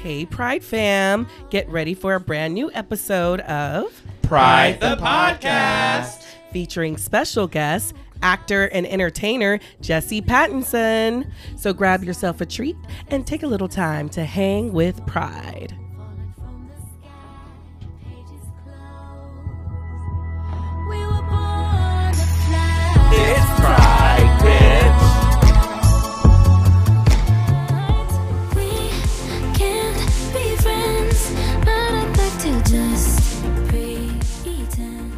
Hey, Pride fam. Get ready for a brand new episode of Pride the Podcast, featuring special guest, actor and entertainer Jesse Pattinson. So grab yourself a treat and take a little time to hang with Pride. It's Pride, bitch. We can't be friends, but I'd like to just pretend.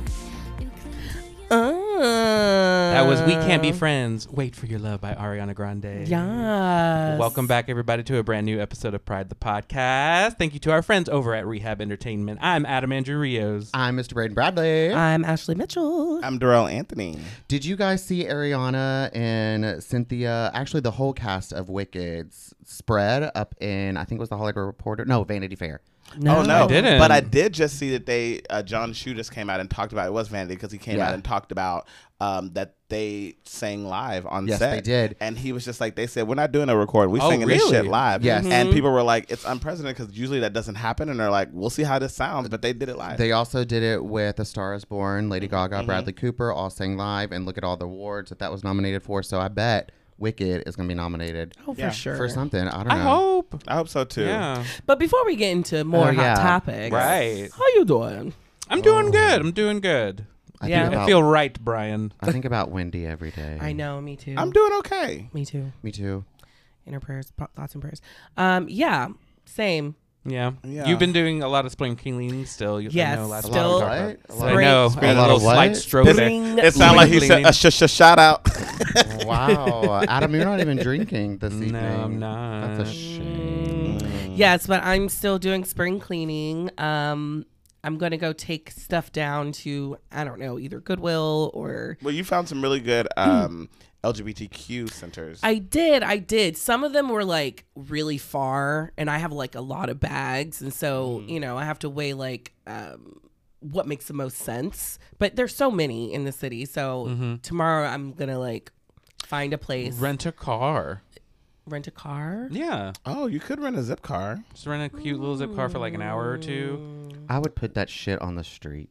That was We Can't Be Friends, Wait for Your Love by Ariana Grande. Yes. Welcome back, everybody, to a brand new episode of Pride the Podcast. Thank you to our friends over at Rehab Entertainment. I'm Adam Andrew Rios. I'm Mr. Braden Bradley. I'm Ashley Mitchell. I'm Darrell Anthony. Did you guys see Ariana and Cynthia, actually the whole cast of Wicked's spread up in, I think it was the Hollywood Reporter? No, Vanity Fair. No, Oh, no. I didn't. But I did just see that they, John Shudas came out and talked about it. It was Vanity because he came out and talked about that they sang live on Yes, set. they did. And he was just like, they said, we're not doing a recording. We're Oh, singing this really? shit live. Yes. And people were like, it's unprecedented because usually that doesn't happen. And they're like, we'll see how this sounds. But they did it live. They also did it with A Star Is Born, Lady Gaga, Bradley Cooper, all sang live, and look at all the awards that was nominated for. So I bet Wicked is going to be nominated Oh, for Yeah. sure. for something. I don't know. I hope. I hope so, too. Yeah. But before we get into more hot yeah. topics, Right. how you doing? I'm doing good. I'm doing good. I Yeah. think I about, feel right, Brian. I think about Wendy every day. I know, me too. I'm doing okay. Me too. Me too. Inner prayers, thoughts and prayers. Yeah, same. Yeah. Yeah. You've been doing a lot of spring cleaning still. Yes, I know last still- week. What? I Spring- know. spring- A A lot little of what? slight stroke there. Spring It sounded like he said cleaning. a shout out. Wow. Adam, you're not even drinking this evening. No, I'm not. That's a shame. Yes, but I'm still doing spring cleaning. I'm going to go take stuff down to, I don't know, either Goodwill or... Well, you found some really good LGBTQ centers. I did. Some of them were like really far and I have like a lot of bags. And so, you know, I have to weigh like what makes the most sense. But there's so many in the city. So tomorrow I'm going to like find a place. Rent a car. Rent a car. Yeah. Oh, you could rent a zip car. Just rent a cute little zip car for like an hour or two. I would put that shit on the street.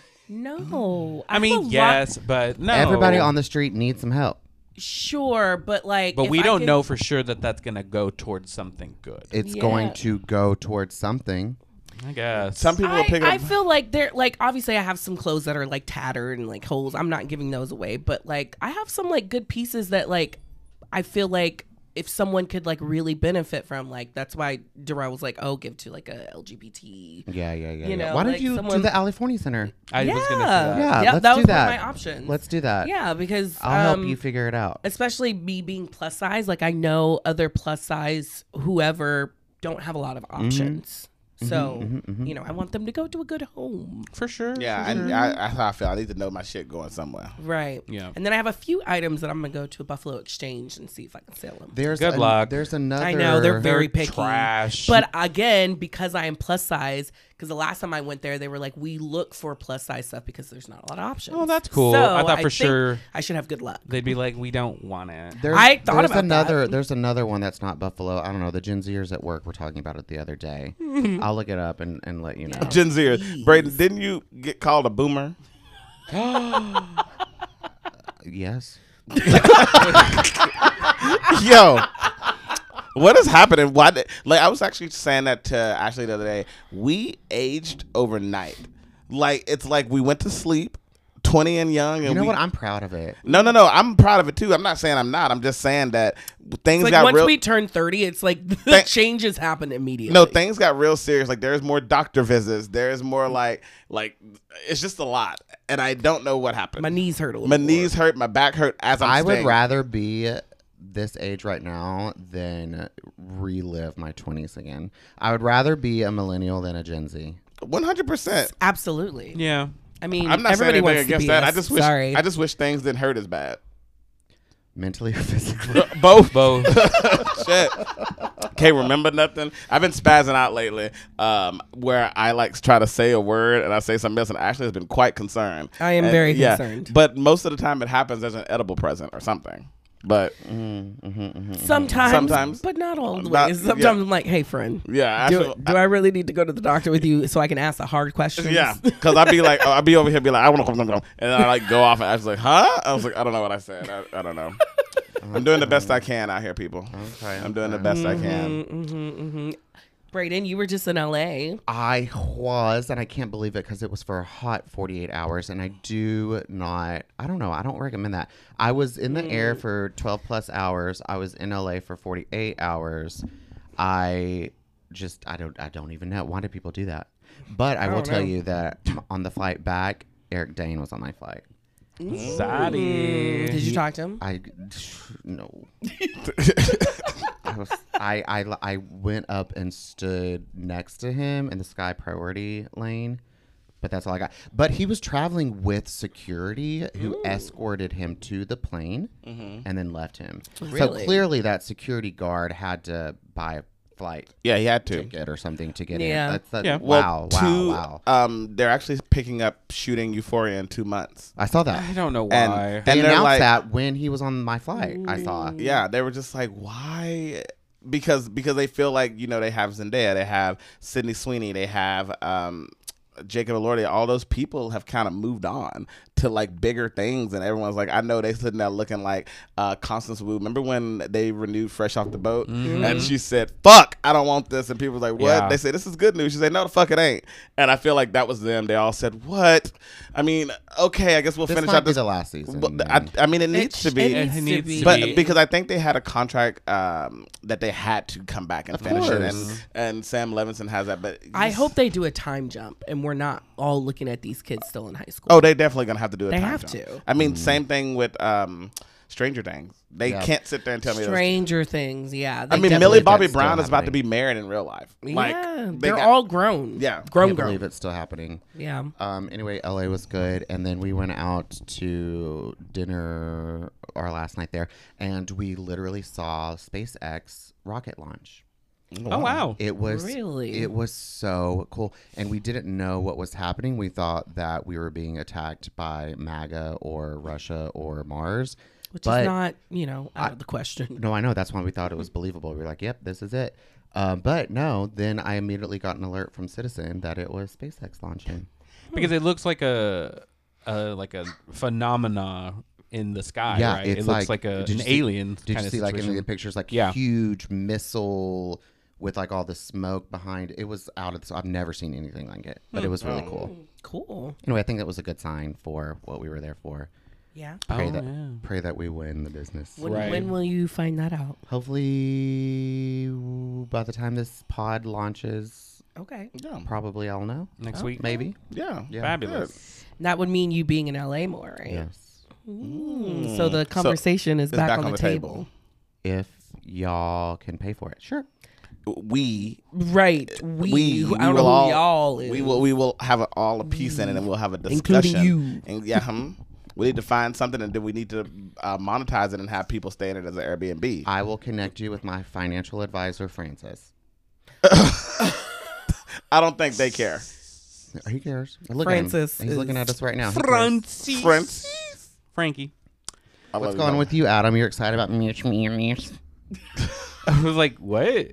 No. I mean, yes, but no. Everybody on the street needs some help. Sure, but like... But if we I don't could- know for sure that that's going to go towards something good. It's Yeah. going to go towards something. I guess. Some people will pick it I up. feel like they're like, obviously I have some clothes that are like tattered and like holes. I'm not giving those away, but like I have some like good pieces that like I feel like if someone could like really benefit from, like that's why Darrell was like, oh, give to like a LGBT. Yeah. You know, Why don't like you someone- do the California Center? I was going to say that. Yeah, Yep, let's that do was that. one of my options. Let's do that. Yeah, because I'll help you figure it out. especially me being plus size, like I know other plus size whoever don't have a lot of options. So, you know, I want them to go to a good home. For sure. Yeah, for sure. and that's how I feel. I need to know my shit going somewhere. Right. Yeah. And then I have a few items that I'm going to go to a Buffalo Exchange and see if I can sell them. There's Good luck. There's another. I know, they're very They're picky. trash. But again, because I am plus size, because the last time I went there, they were like, we look for plus size stuff because there's not a lot of options. Oh, that's cool. So I thought for think sure I should have good luck. they'd be like, we don't want it. I thought there's about another. that. There's another one that's not Buffalo. I don't know. The Gen Zers at work were talking about it the other day. I'll look it up and let you know. Gen Z. Please. Braden, didn't you get called a boomer? Yes. Yo, what is happening? Why? Like, I was actually saying that to Ashley the other day. We aged overnight. Like, it's like we went to sleep, 20 and young. And You know we, what? I'm proud of it. No. I'm proud of it too. I'm not saying I'm not. I'm just saying that things It's like got once real. we turn 30, it's like the Thank- changes happen immediately. No, things got real serious. Like, there's more doctor visits. There's more like it's just a lot, and I don't know what happened. My knees hurt a little My more. knees hurt. My back hurt. As I would staying. rather be this age right now than relive my 20s again. I would rather be a millennial than a Gen Z. 100%. Absolutely. Yeah. I mean, I'm not everybody saying anything wants against to be that. us. I just wish. Sorry. I just wish things didn't hurt as bad. Mentally or physically. Both. Both. Shit. Can't remember nothing. I've been spazzing out lately, where I like try to say a word and I say something else, and Ashley has been quite concerned. I am And, very yeah, concerned. But most of the time, it happens as an edible present or something. But Sometimes, but not all the way. Sometimes yeah. I'm like, hey, friend, yeah, do I really need to go to the doctor with you so I can ask the hard questions? yeah, because I'd be like, I'd be over here, be like, I want to go, and then I like go off, and I was like, huh? I was like, I don't know what I said. I don't know. I'm doing the best I can out here, people. Okay, I'm doing the best I can. Brayden, you were just in LA. I was, and I can't believe it because it was for a hot 48 hours, and I don't know, I don't recommend that. I was in the air for 12 plus hours. I was in LA for 48 hours. I don't even know. Why do people do that? But I will tell you that on the flight back, Eric Dane was on my flight. Zaddy. Did you talk to him? No. I went up and stood next to him in the Sky Priority lane, but that's all I got. But he was traveling with security who escorted him to the plane and then left him. Really? So clearly that security guard had to buy a flight Yeah, he had to. ticket or something to get Yeah. in. Yeah. Wow. They're actually picking up shooting Euphoria in 2 months. I saw that. I don't know why. And They they're announced like, that when he was on my flight. I saw. yeah, they were just like, why? Because they feel like, they have Zendaya, they have Sydney Sweeney, they have Jacob Elordi. All those people have kind of moved on to like bigger things, and everyone's like, I know they sitting there looking like Constance Wu. Remember when they renewed Fresh Off the Boat, and she said, "Fuck, I don't want this," and people was like, "What?" Yeah. They said, "This is good news." She said, "No, the fuck it ain't." And I feel like that was them. They all said, "What?" I mean, okay, I guess we'll This finish might out be this. the last season. But I mean, it needs to be. It needs to But be. because I think they had a contract that they had to come back and finish it, course. and Sam Levinson has that. But I hope they do a time jump and we're not all looking at these kids still in high school. Oh, they definitely gonna have to do it. They have to. I mean, same thing with Stranger Things. They Yeah. can't sit there and tell me. Stranger Things, yeah. I they mean, definitely- Millie Bobby that's still Brown is about to happening. be married in real life. Like, yeah, they they're got- all grown. Yeah. grown, Can't grown. believe it's still happening. Yeah. Anyway, LA was good, and then we went out to dinner our last night there, and we literally saw SpaceX rocket launch. Oh, wow. It was Really? It was so cool, and we didn't know what was happening. We thought that we were being attacked by MAGA or Russia or Mars, Which but is not, out of the question. no, I know that's why we thought it was believable. We were like, "Yep, this is it." But no, then I immediately got an alert from Citizen that it was SpaceX launching. Because it looks like a phenomena in the sky, Yeah, right? it's It looks like- like did you an see- alien Did you kind of see like in situation. the pictures, like Yeah. huge missile with like all the smoke behind? It was out of this. I've never seen anything like it, but it was really cool. Cool. Anyway, I think that was a good sign for what we were there for. Yeah. Pray Oh, that yeah. pray that we win the business. Right. When will you find that out? Hopefully, by the time this pod launches, Okay. Yeah. probably I'll know. Next week. Maybe. Yeah. Yeah. Fabulous. That would mean you being in LA more, right? Yes. So the conversation is it's back, on the table. If y'all can pay for it, sure. We Right. We I don't will know all, who y'all is. we will have all a piece in it, and we'll have a Including discussion. you. And yeah, we need to find something, and then we need to monetize it and have people stay in it as an Airbnb. I will connect you with my financial advisor, Francis. I don't think they care. He cares. Look Francis at him. He's looking is- at us right now. He cares. Francis. Francis. Frankie. I What's love going you. on with you, Adam? You're excited about me? I was like, what?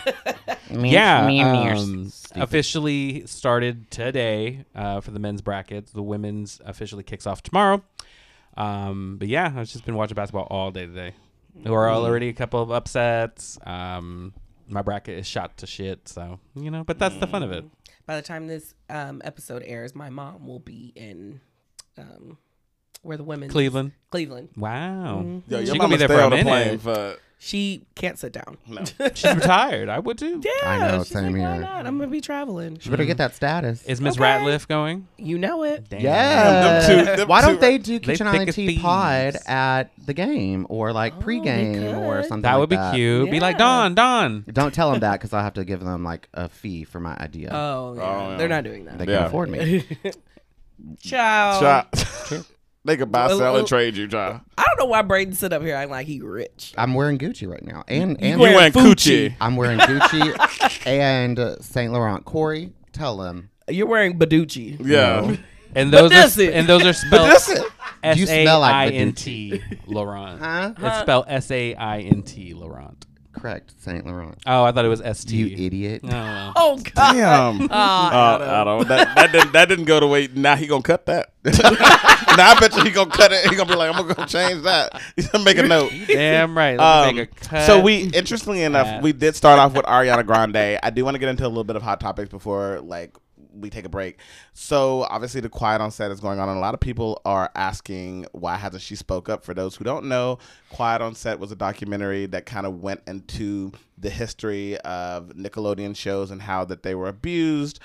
Yeah. Officially started today for the men's brackets. The women's officially kicks off tomorrow. But yeah, I've just been watching basketball all day today. There were already a couple of upsets. My bracket is shot to shit, so but that's the fun of it. By the time this episode airs, my mom will be in where the women Cleveland. Cleveland. Wow. Yo, She's your gonna be mama there stay for a on the plane minute. for She can't sit down. no. She's retired. I would too. Yeah, I know, she's same like, why here. not? I'm gonna be traveling. You better get that status. Is Miss Okay. Ratliff going? You know it. Damn. Yeah. them Why two- don't they do Kitchen thick Island as Tea thieves. Pod at the game or like they pregame or could. something? That like would be that. cute. Be like, Yeah. Don. Don't tell them that because I'll have to give them like a fee for my idea. Oh, yeah. Oh, yeah. They're not doing that. They can Yeah. afford me. Ciao. Shot. They could buy, sell, and trade you, John. I don't know why Braden sit up here acting like he rich. I'm wearing Gucci right now, and You wearing went Gucci. coochie. I'm wearing Gucci and Saint Laurent. Corey, tell them. You're wearing Baducci. Yeah. And But those that's are it. and those are spelled You smell like SAINT Laurent. Huh? It's spelled SAINT Laurent. Correct, Saint Laurent. Oh, I thought it was ST. You idiot. Oh. Oh God. Damn. Adam. Adam, that didn't go the way. Now he gonna cut that. Now I bet you he gonna cut it. He gonna be like, I'm gonna go change that. He's gonna make a note. Damn right. Let me make a cut. So interestingly enough, we did start off with Ariana Grande. I do want to get into a little bit of hot topics before we take a break. So obviously the Quiet on Set is going on, and a lot of people are asking why hasn't she spoke up. For those who don't know, Quiet on Set was a documentary that kind of went into the history of Nickelodeon shows and how that they were abused,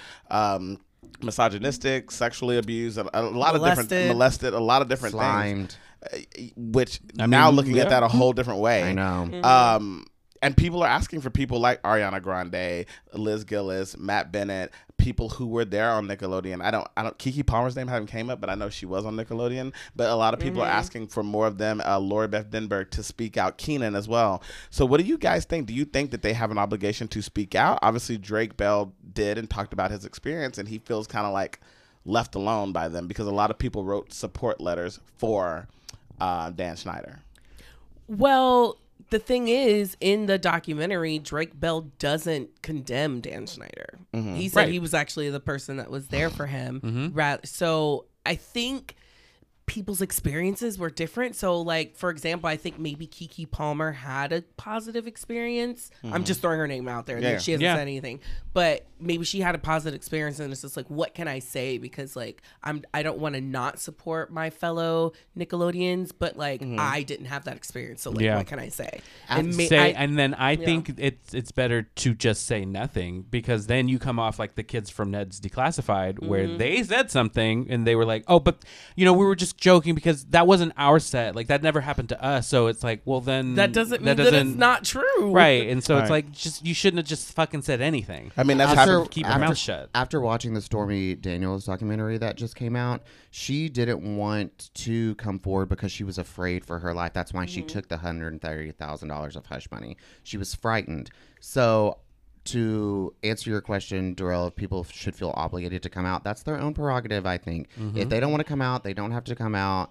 misogynistic, sexually abused, a lot of different molested, a lot of different Slimed. things. Which now looking at that a whole different way. I know. And people are asking for people like Ariana Grande, Liz Gillis, Matt Bennett, people who were there on Nickelodeon. I don't. Keke Palmer's name hasn't came up, but I know she was on Nickelodeon. But a lot of people are asking for more of them. Lori Beth Denberg to speak out. Keenan as well. So what do you guys think? Do you think that they have an obligation to speak out? Obviously, Drake Bell did and talked about his experience, and he feels kind of like left alone by them because a lot of people wrote support letters for Dan Schneider. Well, the thing is, in the documentary, Drake Bell doesn't condemn Dan Schneider. He said he was actually the person that was there for him. So I think people's experiences were different. So, like, for example, I think maybe Keke Palmer had a positive experience. I'm just throwing her name out there. Yeah. She hasn't said anything. But maybe she had a positive experience, and it's just like, what can I say? Because, like, I don't want to not support my fellow Nickelodeons, but, like, I didn't have that experience. So, like, what can I say? And then I think it's better to just say nothing, because then you come off like the kids from Ned's Declassified, where they said something and they were like, oh, but, you know, we were just joking because that wasn't our set. Like, that never happened to us. So it's like, well, then that doesn't mean that it's not true. Right. And so it's like, just you shouldn't have just fucking said anything. I mean, that's happened. Keep your mouth shut. After watching the Stormy Daniels documentary that just came out, she didn't want to come forward because she was afraid for her life. That's why she took the $130,000 of hush money. She was frightened. So to answer your question, Darrell, if people should feel obligated to come out, that's their own prerogative, I think. If they don't want to come out, they don't have to come out.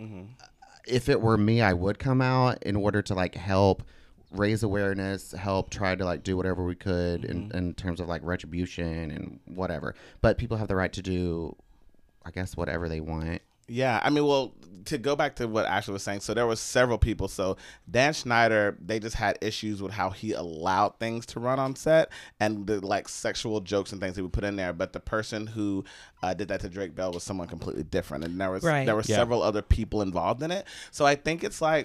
If it were me, I would come out in order to, like, help raise awareness, help try to, like, do whatever we could in terms of, like, retribution and whatever. But people have the right to do, I guess, whatever they want. Yeah, I mean, well, to go back to what Ashley was saying, so there was several people. So Dan Schneider, they just had issues with how he allowed things to run on set and the, like, sexual jokes and things he would put in there. But the person who did that to Drake Bell was someone completely different, and there were several other people involved in it. So I think it's like,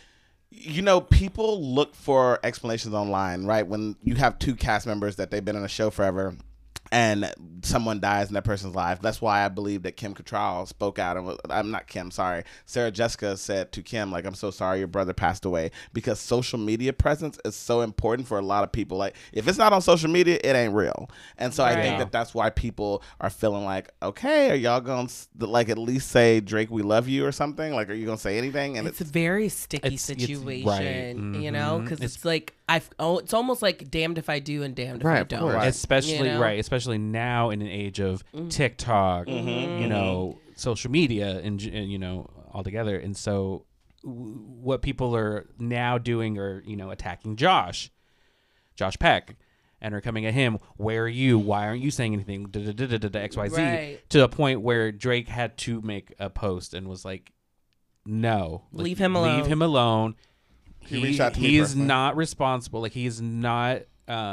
you know, people look for explanations online, right? When you have two cast members that they've been on a show forever, and someone dies in that person's life. That's why I believe that Kim Cattrall spoke out. And Sarah Jessica said to Kim, like, I'm so sorry your brother passed away, because social media presence is so important for a lot of people. Like, if it's not on social media, it ain't real. And so I think that that's why people are feeling like, okay, are y'all going to, like, at least say, Drake, we love you or something? Like, are you going to say anything? And it's a very sticky situation, you know, because it's like, it's almost like damned if I do and damned if I don't. Especially, you know? especially now in an age of TikTok, you know, social media and you know, all together. And so what people are now doing are, you know, attacking Josh Peck, and are coming at him. Where are you? Why aren't you saying anything? XYZ. To the point where Drake had to make a post and was like, no, leave him alone. Leave him alone. He reached out to me He is personally. not responsible. Like, he is not,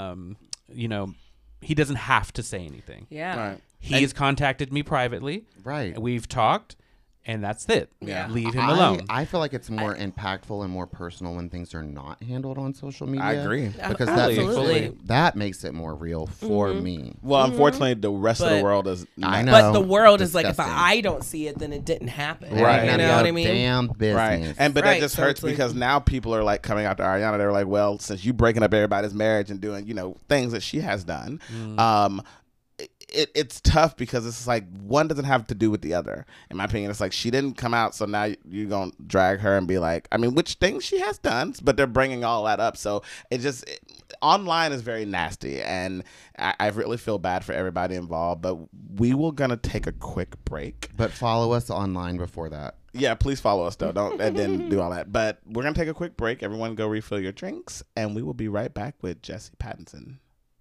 you know, he doesn't have to say anything. Yeah. Right. He has contacted me privately. Right. We've talked, and that's it. Yeah. Leave him alone. I feel like it's more impactful and more personal when things are not handled on social media. I agree. Because Absolutely. that makes it more real for me. Well, unfortunately, the rest of the But- world is not. I know. But the world is like, if Disgusting. I don't see it, then it didn't happen. Right. You None know of what I your mean? Damn business. Right. And but Right, that just so hurts it's like- because now people are like coming out to Ariana. They're like, well, since you breaking up everybody's marriage and doing, you know, things that she has done, it's tough because it's like one doesn't have to do with the other. In my opinion, it's like she didn't come out, so now you're gonna drag her and be like, I mean, which things she has done, but they're bringing all that up. So online is very nasty, and I really feel bad for everybody involved. But we will gonna take a quick break. But follow us online before that. Yeah, please follow us though. Don't and then do all that. But we're gonna take a quick break. Everyone, go refill your drinks, and we will be right back with Jesse Pattinson.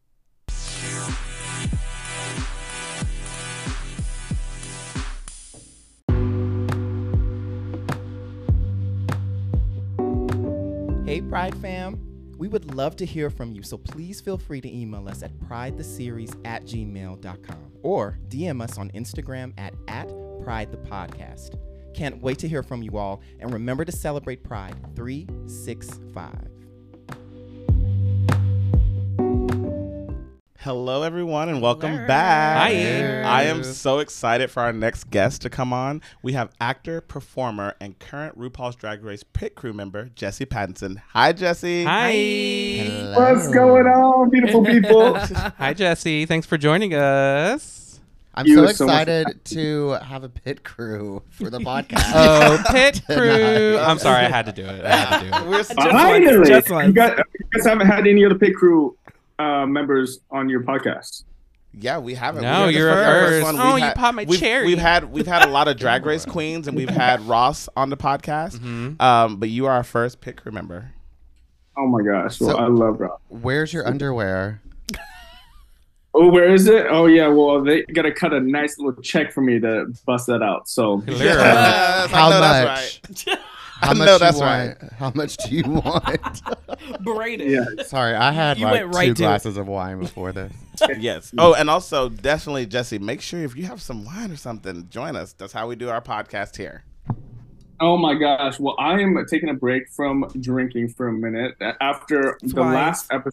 Hey Pride fam, we would love to hear from you, so please feel free to email us at pridetheseries@gmail.com or DM us on Instagram at @pridethepodcast. Can't wait to hear from you all, and remember to celebrate Pride 365. Hello, everyone, and welcome Hello. back. Hi. I am so excited for our next guest to come on. We have actor, performer, and current RuPaul's Drag Race pit crew member, Jesse Pattinson. Hi, Jesse. Hi. What's going on, beautiful people? Hi, Jesse. Thanks for joining us. I'm You so are so much excited to have a pit crew for the podcast. Oh, pit crew. I'm sorry, I had to do it. We're so Finally, Just once. you guys haven't had any other pit crew members on your podcast. Yeah, we haven't. No, We're the you're a first. one. Oh, We've you popped my we've, cherry. We've had a lot of Drag Race queens, and we've had Ross on the podcast. But you are our first pit crew member. Oh my gosh, well, So- I love Rob. Where's your underwear? Oh, where is it? Oh yeah, well they gotta cut a nice little check for me to bust that out. So Yes, How I know much? that's right. How I much know you that's want? How much do you want? Braided. yeah, Sorry, I had You like went right 2 to it. glasses of wine before this. Yes. Oh, and also definitely, Jesse, make sure if you have some wine or something, join us. That's how we do our podcast here. oh my gosh. Well, I am taking a break from drinking for a minute after the Twice. last episode.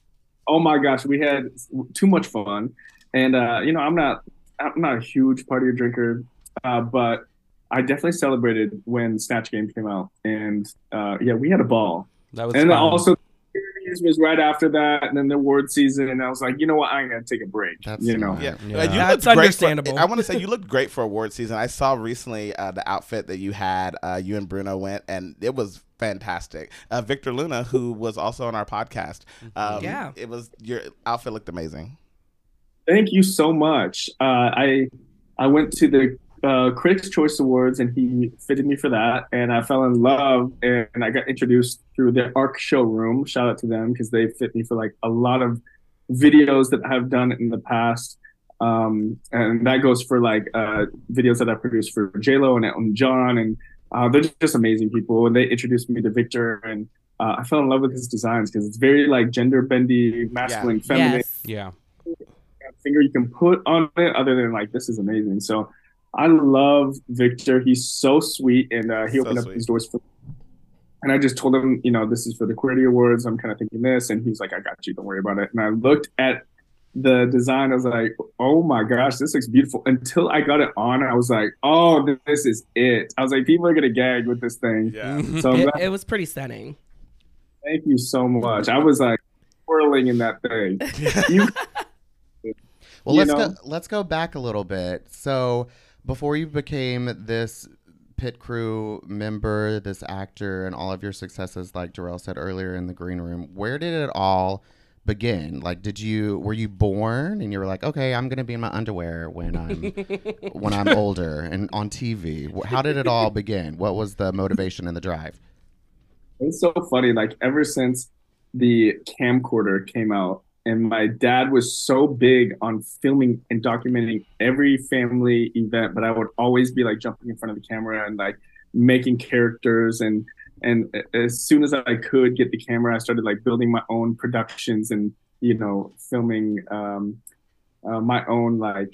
Oh my gosh, we had too much fun, and I'm not a huge party drinker, but I definitely celebrated when Snatch Game came out, and yeah, we had a ball. That was And then fun. also, series was right after that, and then the award season, and I was like, you know what, I ain't gonna take a break. That's you know, smart. Yeah, Yeah. And you That's looked great understandable. I want to say you looked great for award season. I saw recently the outfit that you had. You and Bruno went, and it was fantastic. Victor Luna, who was also on our podcast, Yeah. it was your outfit looked amazing. thank you so much. I went to the Critics' Choice Awards, and he fitted me for that, and I fell in love, and I got introduced through the ARC Showroom. Shout out to them because they fit me for like a lot of videos that I've done in the past. And that goes for like videos that I produced for J-Lo and Elton John, and they're just amazing people. And they introduced me to Victor, and I fell in love with his designs because it's very like gender bendy, masculine, feminine. Yes. Yeah. Finger you can put on it other than like, this is amazing. So I love Victor. He's so sweet, and he So opened up sweet. his doors for me. And I just told him, this is for the Queerty Awards. I'm kind of thinking this, and he's like, I got you. Don't worry about it. And I looked at the design. I was like, oh my gosh, this looks beautiful. Until I got it on, I was like, oh, this is it. I was like, people are gonna gag with this thing. Yeah. So I'm glad- It was pretty stunning. thank you so much. I was like whirling in that thing. You, Well, You let's go back a little bit. So, before you became this pit crew member, this actor, and all of your successes, like Jarrell said earlier in the green room, where did it all begin? Like, were you born and you were like, okay, I'm gonna be in my underwear when I'm older and on TV? How did it all begin? What was the motivation and the drive? it's so funny. Like ever since the camcorder came out, and my dad was so big on filming and documenting every family event, but I would always be like jumping in front of the camera and like making characters. And as soon as I could get the camera, I started like building my own productions and, filming my own like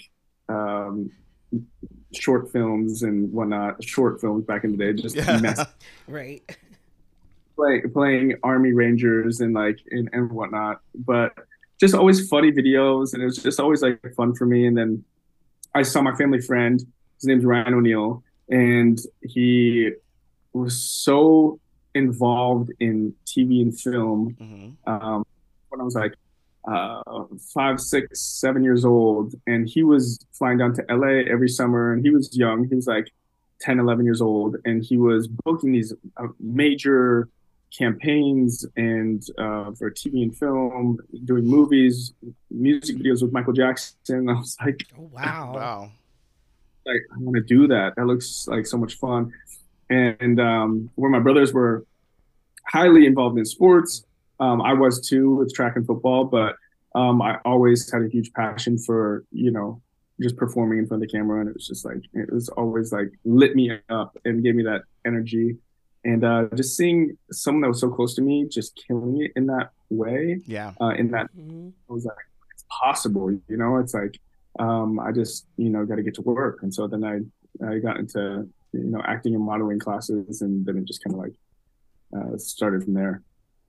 short films and whatnot. Short films back in the day, just mess Right. playing Army Rangers and like and whatnot, but just always funny videos, and it was just always like fun for me. And then I saw my family friend, his name's Ryan O'Neal, and he was so involved in TV and film. Mhm. When I was like 5, 6, 7 years old, and he was flying down to LA every summer, and he was young. He was like 10, 11 years old, and he was booking these major campaigns and for TV and film, doing movies, music videos with Michael Jackson. I was like, Oh, wow. Wow. like I want to do that. That looks like so much fun. And where my brothers were highly involved in sports, I was too with track and football, but I always had a huge passion for, just performing in front of the camera. And it was just like, it was always like lit me up and gave me that energy. And just seeing someone that was so close to me just killing it in that way, Yeah. in that, Mhm. I was like, it's possible, it's like, I just, got to get to work. And so then I got into, acting and modeling classes, and then it just kind of like started from there.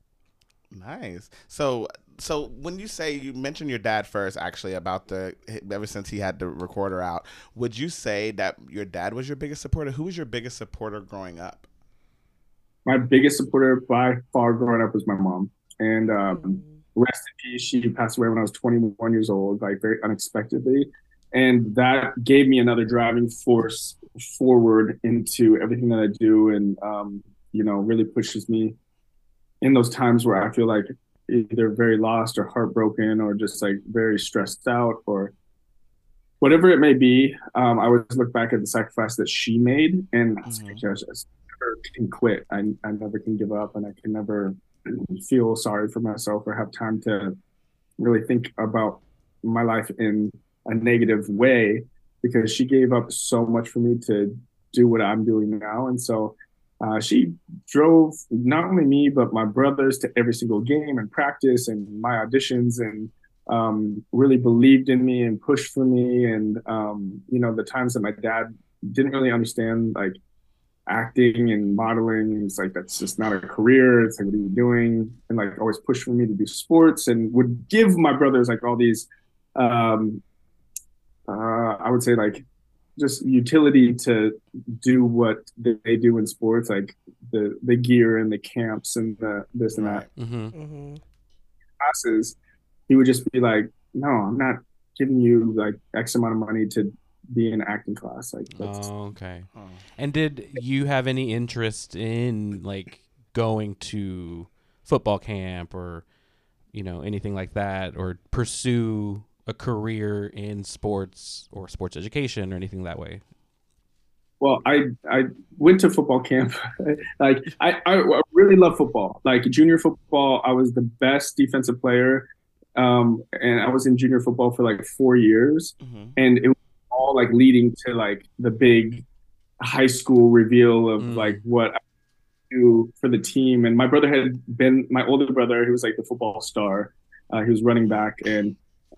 Nice. So when you mentioned your dad first, actually, about ever since he had the recorder out, would you say that your dad was your biggest supporter? Who was your biggest supporter growing up? My biggest supporter by far growing up was my mom. And rest in peace, she passed away when I was 21 years old, like very unexpectedly. And that gave me another driving force forward into everything that I do, and really pushes me in those times where I feel like either very lost or heartbroken or just like very stressed out or whatever it may be. I always look back at the sacrifice that she made, and I was like, I just never can quit. I never can give up, and I can never feel sorry for myself or have time to really think about my life in a negative way, because she gave up so much for me to do what I'm doing now. And so she drove not only me, but my brothers to every single game and practice and my auditions, and really believed in me and pushed for me. And, the times that my dad didn't really understand, like, acting and modeling, it's like, that's just not a career. It's like, what are you doing? And like always pushed for me to do sports, and would give my brothers like all these, I would say, like, just utility to do what they do in sports, like the gear and the camps and the this and that. Mm-hmm. Mm-hmm. Classes, he would just be like, no, I'm not giving you like X amount of money to be in acting class. Like, that's, Oh, okay. And did you have any interest in like going to football camp or anything like that, or pursue a career in sports or sports education or anything that way? well, I went to football camp. Like, I really love football. Like junior football, I was the best defensive player. And I was in junior football for like 4 years, and it was all like leading to like the big high school reveal of like what I do for the team. And my brother had been, my older brother, who was like the football star. He was running back, and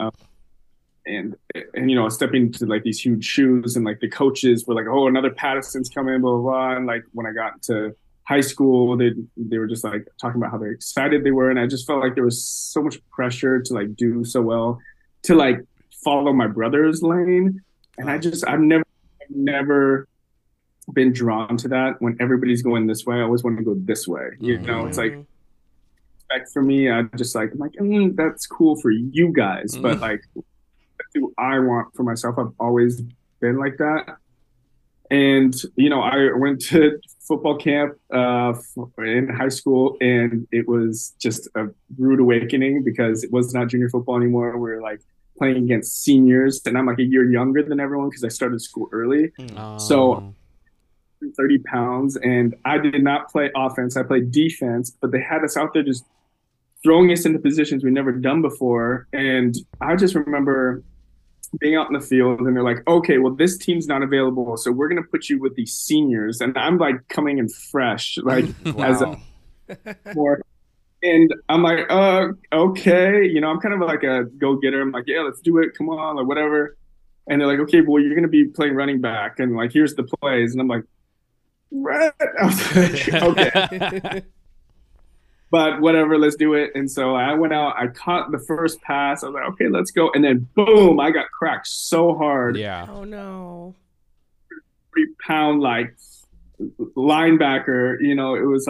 stepping into like these huge shoes, and like the coaches were like, oh, another Patterson's coming, blah, blah, blah. And like when I got to high school, they were just like talking about how very excited they were. And I just felt like there was so much pressure to like do so well, to like follow my brother's lane. And I've never been drawn to that. When everybody's going this way, I always want to go this way. It's like, for me, I'm like, that's cool for you guys, but like, who I want for myself. I've always been like that. And, I went to football camp in high school, and it was just a rude awakening because it was not junior football anymore. We were like playing against seniors, and I'm like a year younger than everyone because I started school early. So 30 pounds, and I did not play offense. I played defense, but they had us out there just throwing us into positions we'd never done before. And I just remember being out in the field, and they're like, okay, well, this team's not available, so we're going to put you with these seniors. And I'm like coming in fresh, like as a more, and I'm like, okay, I'm kind of like a go-getter. I'm like, yeah, let's do it. Come on, like whatever. And they're like, okay, well, you're going to be playing running back, and like, here's the plays. And I'm like, what? I was like, okay. But whatever, let's do it. And so I went out, I caught the first pass. I was like, okay, let's go. And then boom, I got cracked so hard. Yeah. Oh no. 3-pound like linebacker, it was like,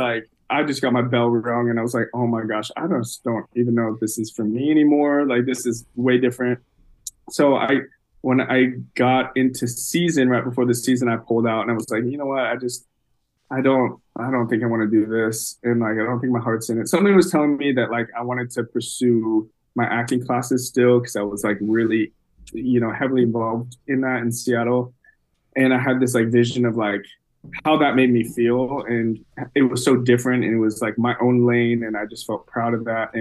I just got my bell rung, and I was like, oh my gosh, I just don't even know if this is for me anymore. Like, this is way different. So when I got into season, right before the season, I pulled out, and I was like, you know what, I don't think I want to do this, and like I don't think my heart's in it. Something was telling me that like I wanted to pursue my acting classes still, because I was like really, heavily involved in that in Seattle, and I had this like vision of like how that made me feel, and it was so different, and it was like my own lane, and I just felt proud of that,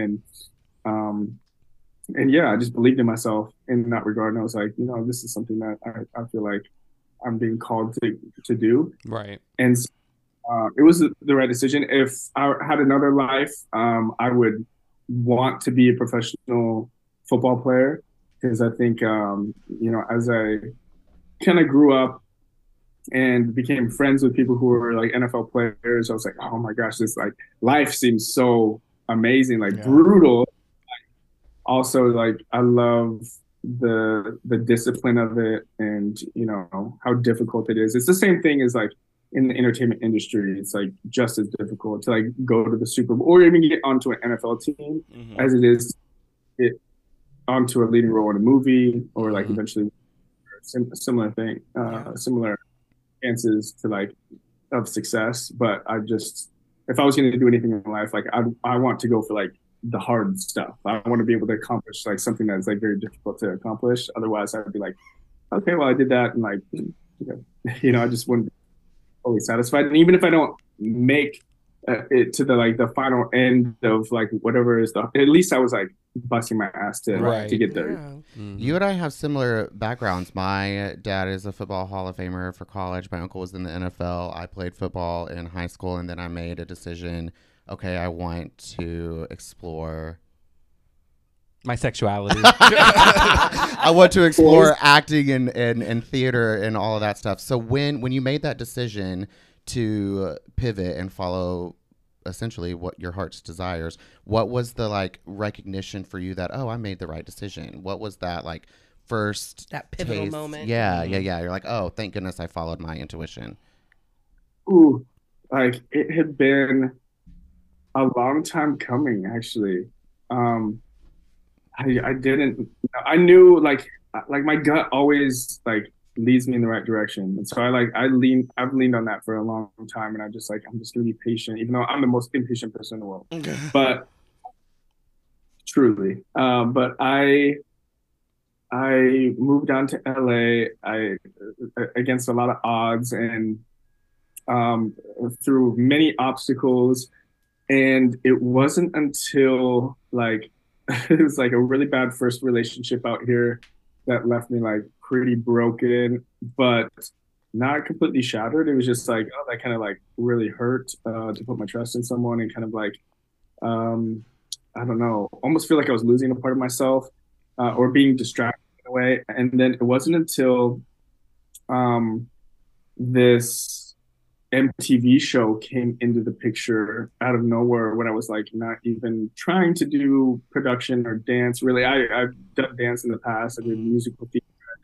and yeah, I just believed in myself in that regard, and I was like, this is something that I feel like I'm being called to do, Right. and it was the right decision. If I had another life, I would want to be a professional football player, because I think as I kind of grew up and became friends with people who were like NFL players, I was like, oh my gosh, this like life seems so amazing, like brutal. Also, like I love the discipline of it, and how difficult it is. It's the same thing as like in the entertainment industry. It's like just as difficult to like go to the Super Bowl or even get onto an NFL team as it is to get onto a leading role in a movie, or like eventually similar thing, similar chances to like of success. But if I was going to do anything in life, like I want to go for like the hard stuff. I want to be able to accomplish like something that's like very difficult to accomplish. Otherwise, I would be like, okay, well, I did that, and like, I just wouldn't be fully satisfied. And even if I don't make it to the final end of like whatever is at least I was like busting my ass to get there. Yeah. You and I have similar backgrounds. My dad is a football Hall of Famer for college. My uncle was in the NFL. I played football in high school, and then I made a decision. Okay, I want to explore My sexuality. I want to explore acting and theater and all of that stuff. So when you made that decision to pivot and follow essentially what your heart's desires, what was the like recognition for you that, oh, I made the right decision? What was that like first That pivotal taste? moment. Yeah. You're like, oh, thank goodness I followed my intuition. Ooh, like it had been a long time coming, actually. I knew like my gut always like leads me in the right direction. And so I've leaned on that for a long time, and I'm just gonna be patient, even though I'm the most impatient person in the world. But truly, but I moved down to LA against a lot of odds, and through many obstacles. And it wasn't until like it was like a really bad first relationship out here that left me like pretty broken, but not completely shattered. It was just like, oh, that kind of like really hurt to put my trust in someone, and kind of like, I don't know, almost feel like I was losing a part of myself or being distracted in a way. And then it wasn't until this MTV show came into the picture out of nowhere, when I was like not even trying to do production or dance. Really, I've done dance in the past. I did musical theater.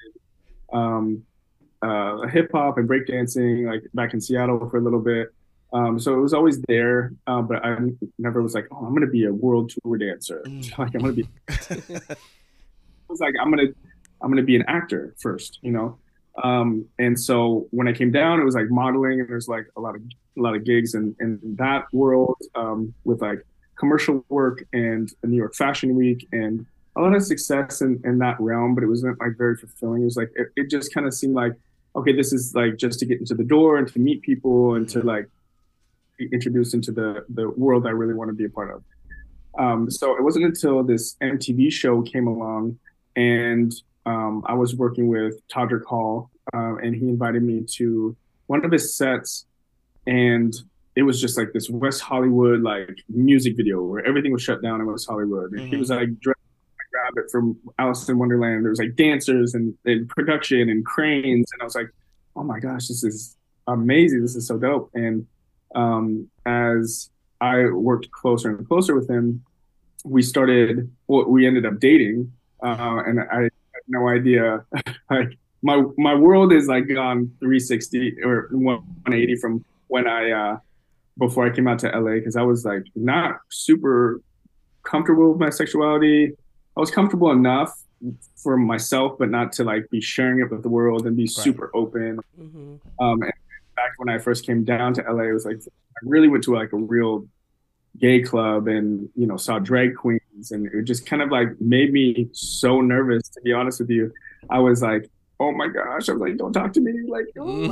I did hip hop and breakdancing, like back in Seattle for a little bit. So it was always there, but I never was like, oh, I'm gonna be a world tour dancer. Like I'm gonna be. It was like I'm gonna be an actor first, you know. And so when I came down, it was like modeling, and there's like a lot of gigs in that world, with like commercial work and the New York Fashion Week, and a lot of success in that realm, but it wasn't like very fulfilling. It was like, it just kind of seemed like, okay, this is like just to get into the door and to meet people and to like be introduced into the world I really want to be a part of. So it wasn't until this MTV show came along, and I was working with Todrick Hall, and he invited me to one of his sets, and it was just like this West Hollywood like music video where everything was shut down in West Hollywood. And he was like dressed like Rabbit from Alice in Wonderland. There was like dancers and production and cranes, and I was like, oh my gosh, this is amazing. This is so dope. And as I worked closer and closer with him, we ended up dating, and I had no idea. Like my world is like gone 360 or 180 from when I before I came out to LA because I was like not super comfortable with my sexuality. I was comfortable enough for myself, but not to like be sharing it with the world and be super open. Mm-hmm. And back when I first came down to LA, it was like I really went to like a real gay club and saw drag queens, and it just kind of like made me so nervous. To be honest with you, I was like, oh my gosh, I was like, don't talk to me, like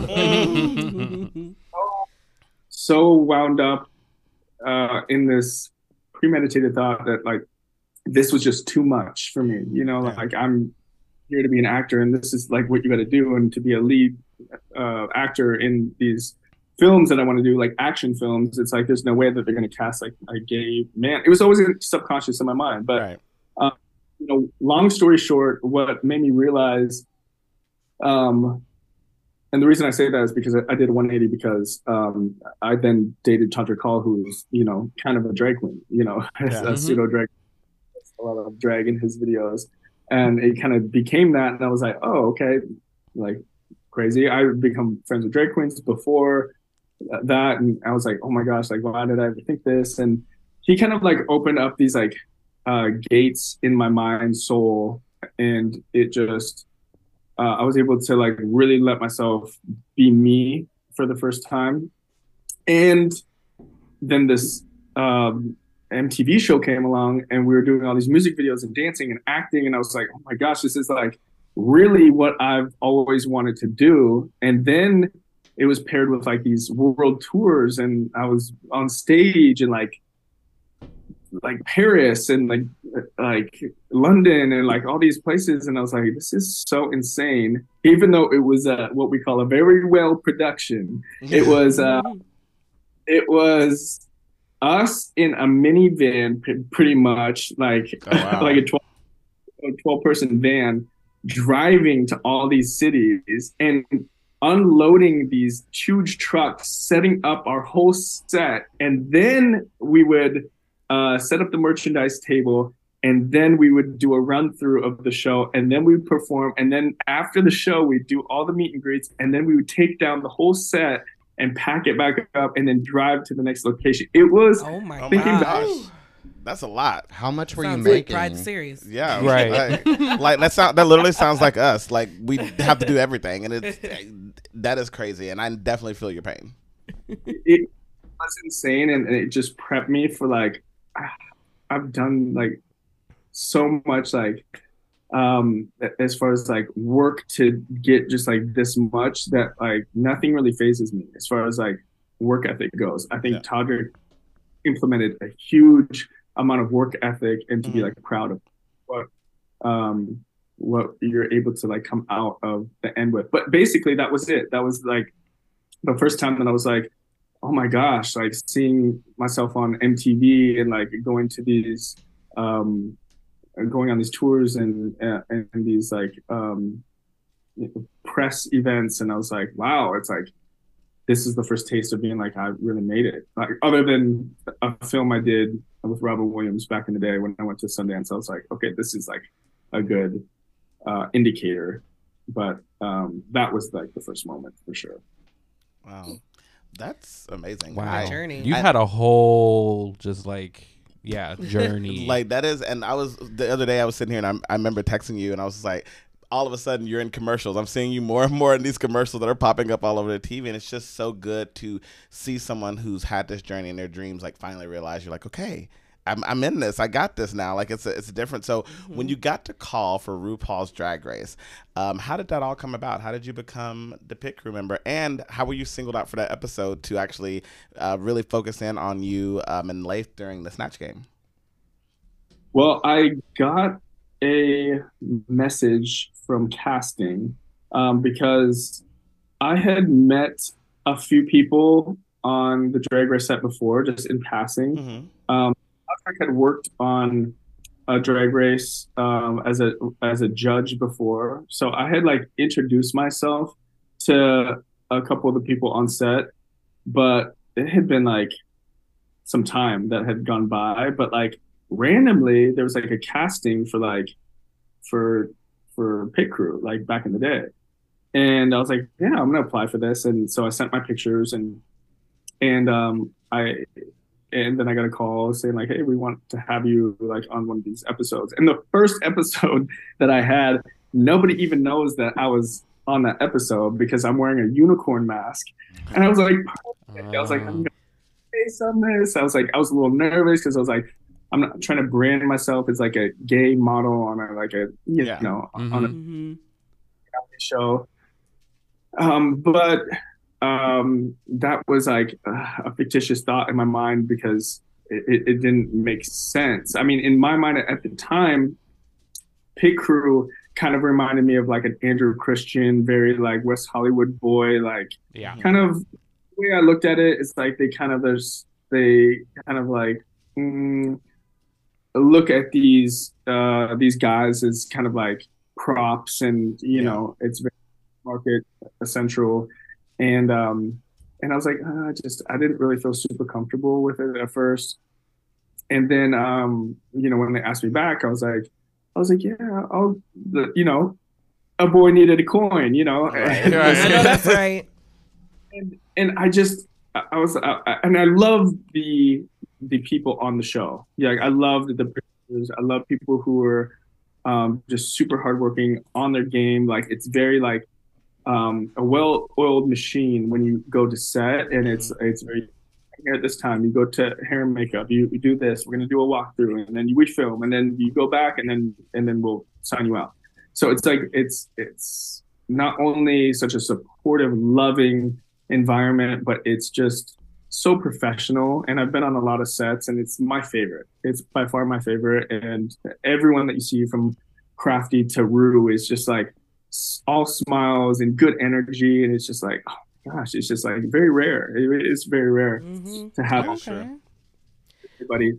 so wound up in this premeditated thought that like this was just too much for me, like I'm here to be an actor and this is like what you got to do, and to be a lead actor in these films that I want to do, like action films, it's like there's no way that they're going to cast like a gay man. It was always subconscious in my mind, but long story short, what made me realize, and the reason I say that is because I did a 180 because I then dated Tantra Call, who's kind of a drag queen, a pseudo drag, a lot of drag in his videos, and it kind of became that, and I was like, oh, okay, like crazy. I would become friends with drag queens before that, and I was like, oh my gosh, like why did I ever think this? And he kind of like opened up these like gates in my mind, soul, and it just I was able to like really let myself be me for the first time. And then this MTV show came along, and we were doing all these music videos and dancing and acting, and I was like, oh my gosh, this is like really what I've always wanted to do. And then it was paired with like these world tours, and I was on stage in like Paris and like London and like all these places, and I was like, this is so insane. Even though it was what we call a very well production, it was us in a minivan, pretty much like like a 12 person van, driving to all these cities and unloading these huge trucks, setting up our whole set, and then we would set up the merchandise table, and then we would do a run through of the show, and then we would perform, and then after the show we'd do all the meet and greets, and then we would take down the whole set and pack it back up and then drive to the next location. It was gosh. That's a lot. How much were you Sounds making? like Pride series. Yeah, Right. Like that literally sounds like us. Like we have to do everything, and that is crazy. And I definitely feel your pain. It was insane, and it just prepped me for like I've done like so much like as far as like work to get just like this much that like nothing really phases me as far as like work ethic goes. I think Todrick implemented a huge amount of work ethic, and to be like proud of what you're able to like come out of the end with. But basically that was it. That was like the first time that I was like, oh my gosh, like seeing myself on MTV and like going to these going on these tours and these like press events, and I was like, wow, it's like this is the first taste of being like I really made it. Like other than a film I did with Robin Williams back in the day when I went to Sundance, I was like, okay, this is like a good indicator. But that was like the first moment for sure. Wow, that's amazing. Wow, journey. You had a whole just like journey. Like that is, and I was the other day I was sitting here and I remember texting you, and I was like, all of a sudden you're in commercials. I'm seeing you more and more in these commercials that are popping up all over the TV, and it's just so good to see someone who's had this journey in their dreams like finally realize you're like, okay, I'm in this. I got this now. Like it's different. So when you got to call for RuPaul's Drag Race, how did that all come about? How did you become the pit crew member, and how were you singled out for that episode to actually really focus in on you and Leif during the Snatch Game? Well, I got a message from casting because I had met a few people on the Drag Race set before, just in passing. I had worked on a Drag Race as a judge before, so I had like introduced myself to a couple of the people on set, but it had been like some time that had gone by. But like randomly, there was like a casting for pit crew like back in the day, and I was like, yeah, I'm gonna apply for this. And so I sent my pictures, and and then I got a call saying like, hey, we want to have you like on one of these episodes. And the first episode that I had, nobody even knows that I was on that episode because I'm wearing a unicorn mask. And I was like, perfect. I was like, I'm gonna face on this. I was a little nervous because I was like, I'm not trying to brand myself as like a gay model on a like a you know on a reality show. But that was like a fictitious thought in my mind because it didn't make sense. I mean, in my mind at the time, Pit Crew kind of reminded me of like an Andrew Christian, very like West Hollywood boy, like kind of the way I looked at it. It's like they kind of like look at these guys as kind of like props, and you know, it's very market central. And I was like, I didn't really feel super comfortable with it at first. And then, you know, when they asked me back, I was like, yeah, you know, a boy needed a coin, you know. I know that's right. And I love the people on the show. Yeah, like, I love the producers. I love people who are just super hardworking on their game. Like, it's very like a well-oiled machine when you go to set, and it's very here at this time. You go to hair and makeup. You do this. We're gonna do a walkthrough, and then we film, and then you go back, and then we'll sign you out. So it's like it's not only such a supportive, loving environment, but it's just so professional. And I've been on a lot of sets, and it's my favorite. It's by far my favorite. And everyone that you see from Crafty to Rue is just like all smiles and good energy, and it's just like, oh my gosh, it's just like very rare. It's very rare to have everybody.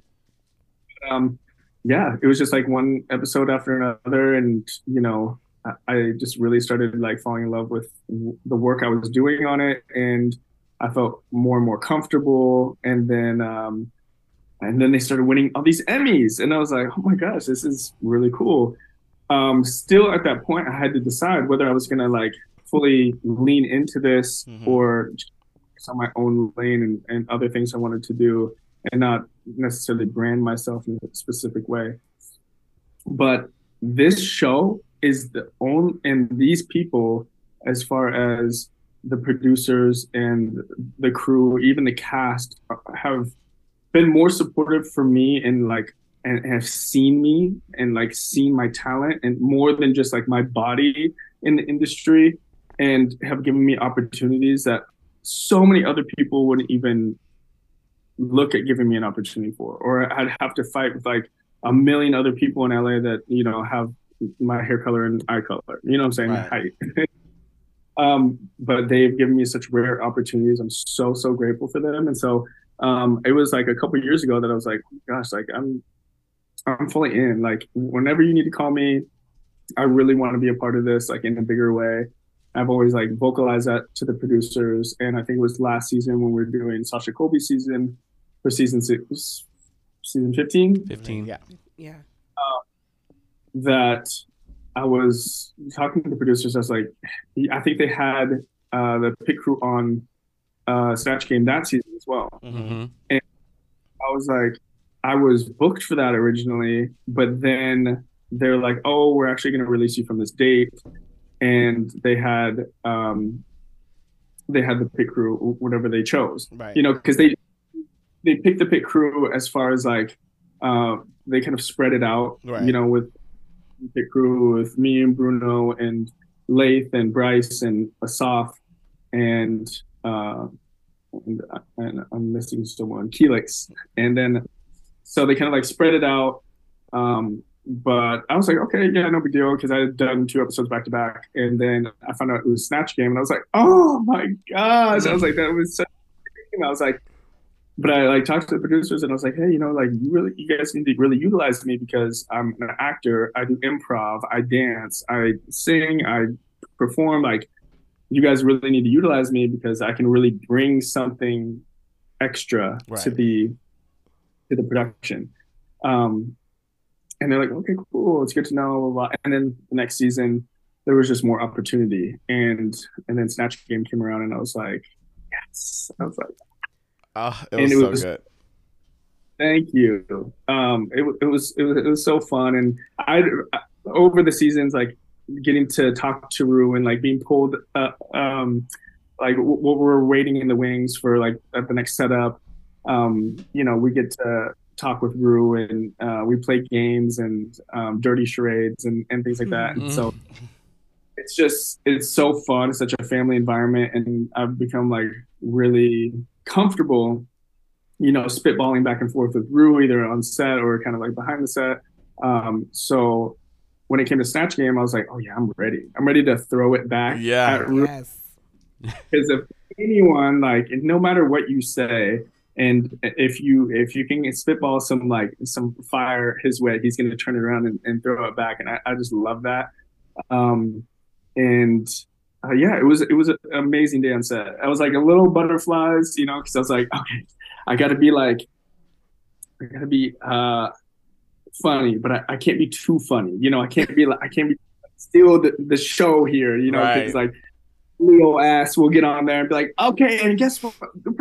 Yeah, it was just like one episode after another, and you know, I just really started like falling in love with the work I was doing on it, and I felt more and more comfortable. And then they started winning all these Emmys, and I was like, oh my gosh, this is really cool. Still at that point, I had to decide whether I was gonna like fully lean into this or just on my own lane and other things I wanted to do, and not necessarily brand myself in a specific way. But this show is the only, and these people, as far as the producers and the crew, even the cast, have been more supportive for me and like, and have seen me and like seen my talent and more than just like my body in the industry, and have given me opportunities that so many other people wouldn't even look at giving me an opportunity for, or I'd have to fight with like a million other people in LA that, you know, have my hair color and eye color, you know what I'm saying? Right. Height. But they've given me such rare opportunities. I'm so grateful for them. And so it was like a couple of years ago that I was like, oh my gosh, like I'm fully in. Like, whenever you need to call me, I really want to be a part of this, like in a bigger way. I've always like vocalized that to the producers, and I think it was last season when we were doing Sasha Colby's season for season 15. 15. Yeah. That I was talking to the producers. I was like, I think they had the Pit Crew on Snatch Game that season as well. And I was like, I was booked for that originally, but then they're like, oh, we're actually going to release you from this date. And they had the Pit Crew, whatever they chose, Right. you know, because they picked the Pit Crew as far as like they kind of spread it out, Right. you know, with Pit Crew with me and Bruno and Laith and Bryce and Asaf and I'm missing someone, Keelix, and then so they kind of like spread it out. But I was like, okay, yeah, no big deal, because I had done 2 episodes back to back, and then I found out it was Snatch Game, and I was like, oh my gosh, I was like, that was such a game. I was like, but I like talked to the producers, and I was like, hey, you know, like you guys need to really utilize me because I'm an actor. I do improv, I dance, I sing, I perform. Like, you guys really need to utilize me because I can really bring something extra to the production. And they're like, okay, cool. It's good to know. Blah, blah. And then the next season, there was just more opportunity. And then Snatch Game came around, and I was like, yes. I was like, Oh, it And was it so was good. Thank you. It was so fun, and over the seasons, like getting to talk to Rue and like being pulled, like what we're waiting in the wings for, like at the next setup. We get to talk with Rue, and we play games and dirty charades and things like that. And so it's so fun. It's such a family environment, and I've become like really comfortable spitballing back and forth with Rue, either on set or kind of like behind the set. So when it came to Snatch Game, I was like, oh yeah, I'm ready. I'm ready to throw it back Yeah. at Rue. Yes. Because if anyone, like, no matter what you say, and if you can spitball some fire his way, he's going to turn it around and throw it back. And I just love that. Yeah, it was an amazing day on set. I was like a little butterflies, because I was like, okay, I got to be funny, but I can't be too funny. I can't be steal the show here, Right. because like Leo ass will get on there and be like, okay, and guess what?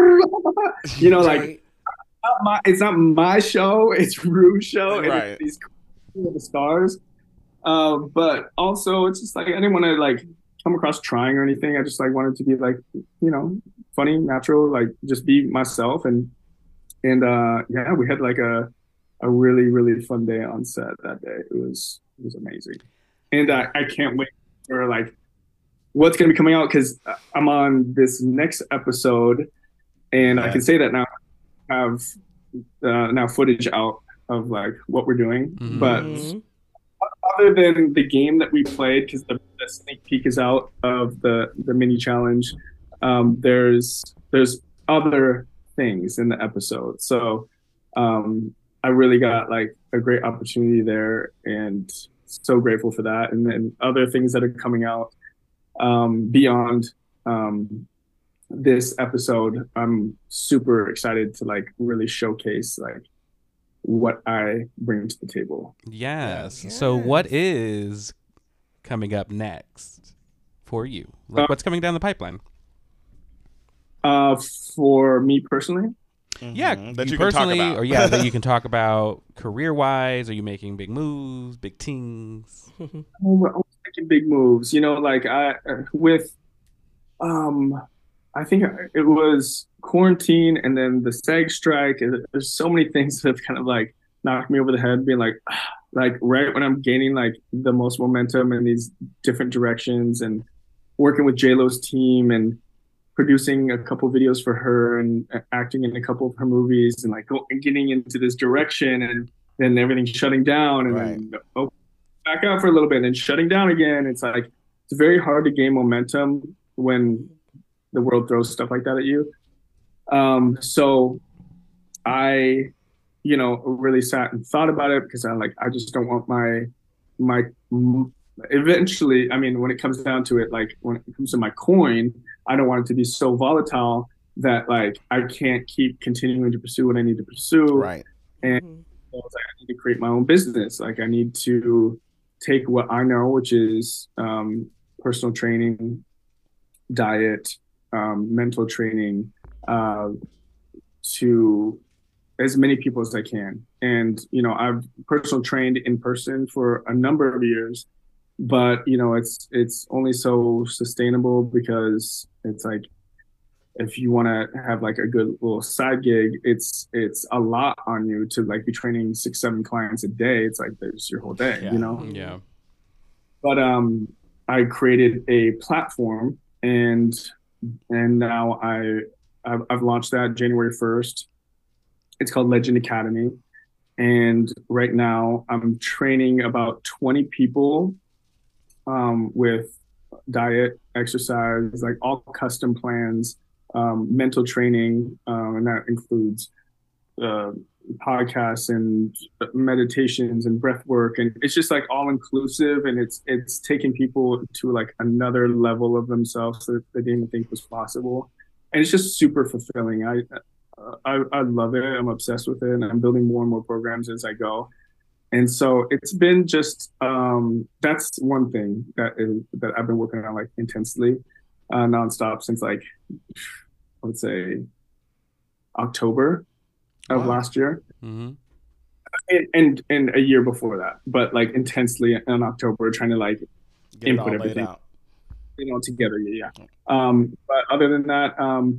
Like it's not my show, it's Rue's show, and Right. it's these cool stars. But also it's just like I didn't want to like come across trying or anything. I just like wanted to be like, funny, natural, like just be myself. And yeah, we had like a really, really fun day on set that day. It was amazing. And I can't wait for like what's going to be coming out, because I'm on this next episode, and I can say that now. I have now footage out of like what we're doing, but other than the game that we played, because the sneak peek is out of the mini challenge, there's other things in the episode. So I really got like a great opportunity there, and so grateful for that. And then other things that are coming out beyond this episode, I'm super excited to like really showcase like what I bring to the table. Yes. So what is coming up next for you? Like what's coming down the pipeline? For me personally, Yeah, That you can talk personally, about. or that you can talk about career-wise. Are you making big moves, big things? I was making big moves. Like I think it was quarantine and then the SAG strike. There's so many things that have kind of like knocked me over the head, being like right when I'm gaining like the most momentum in these different directions, and working with JLo's team and producing a couple videos for her and acting in a couple of her movies, and like getting into this direction, and then everything shutting down, and then back out for a little bit and shutting down again. It's like it's very hard to gain momentum when the world throws stuff like that at you. So I, really sat and thought about it, because I just don't want my eventually, I mean, when it comes down to it, like when it comes to my coin, I don't want it to be so volatile that like I can't keep continuing to pursue what I need to pursue. Right. And so I was like, I need to create my own business. Like I need to take what I know, which is personal training, diet, mental training, to as many people as I can. And, I've personal trained in person for a number of years, but, it's only so sustainable, because it's like, if you want to have like a good little side gig, it's a lot on you to like be training 6-7 clients a day. It's like, there's your whole day, Yeah. But, I created a platform, and now I've launched that January 1st. It's called Legend Academy. And right now I'm training about 20 people with diet, exercise, like all custom plans, mental training, and that includes podcasts and meditations and breath work, and it's just like all inclusive, and it's taking people to like another level of themselves that they didn't even think was possible, and it's just super fulfilling. I love it. I'm obsessed with it, and I'm building more and more programs as I go. And so it's been just that's one thing that I've been working on like intensely, nonstop since like I would say October of last year. Mm-hmm. And a year before that, but like intensely in October, trying to like Get it all input laid everything, out. Together. Yeah. But other than that,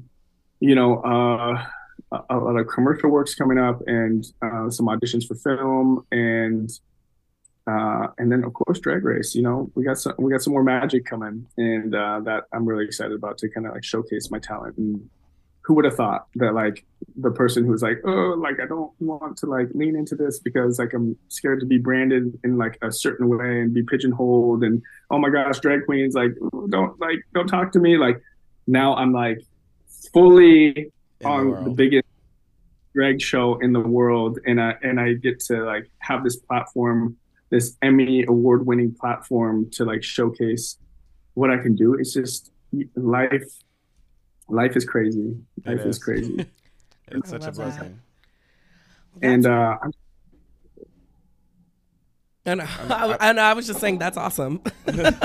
a lot of commercial works coming up, and some auditions for film, and then of course Drag Race. We got some more magic coming, and that I'm really excited about, to kind of like showcase my talent. And who would have thought that like the person who's like, oh, like I don't want to like lean into this because like I'm scared to be branded in like a certain way and be pigeonholed, and oh my gosh, drag queens, like don't talk to me. Like now I'm like fully on the biggest drag show in the world, and I get to like have this platform, this Emmy award-winning platform, to like showcase what I can do. It's just life is crazy. Life is crazy. It's such a blessing. And I was just saying that's awesome. thank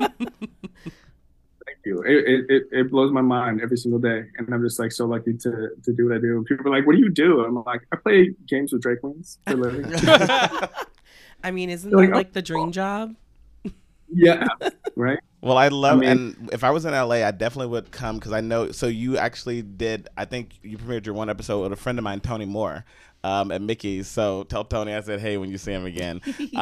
you. It blows my mind every single day, and I'm just like so lucky to do what I do. People are like, "What do you do?" I'm like, "I play games with drag queens for a living." I mean, isn't Like, that like the dream job? Yeah, right. Well, and if I was in LA, I definitely would come, because I know. So you actually did. I think you premiered your one episode with a friend of mine, Tony Moore, at Mickey's. So tell Tony I said hey when you see him again.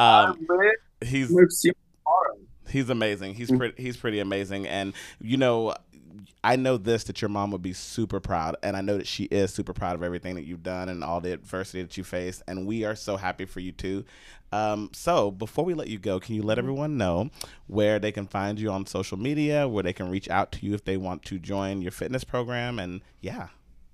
He's amazing. He's pretty amazing. And I know that your mom would be super proud, and I know that she is super proud of everything that you've done and all the adversity that you faced, and we are so happy for you too. So before we let you go, can you let everyone know where they can find you on social media, where they can reach out to you if they want to join your fitness program? And yeah,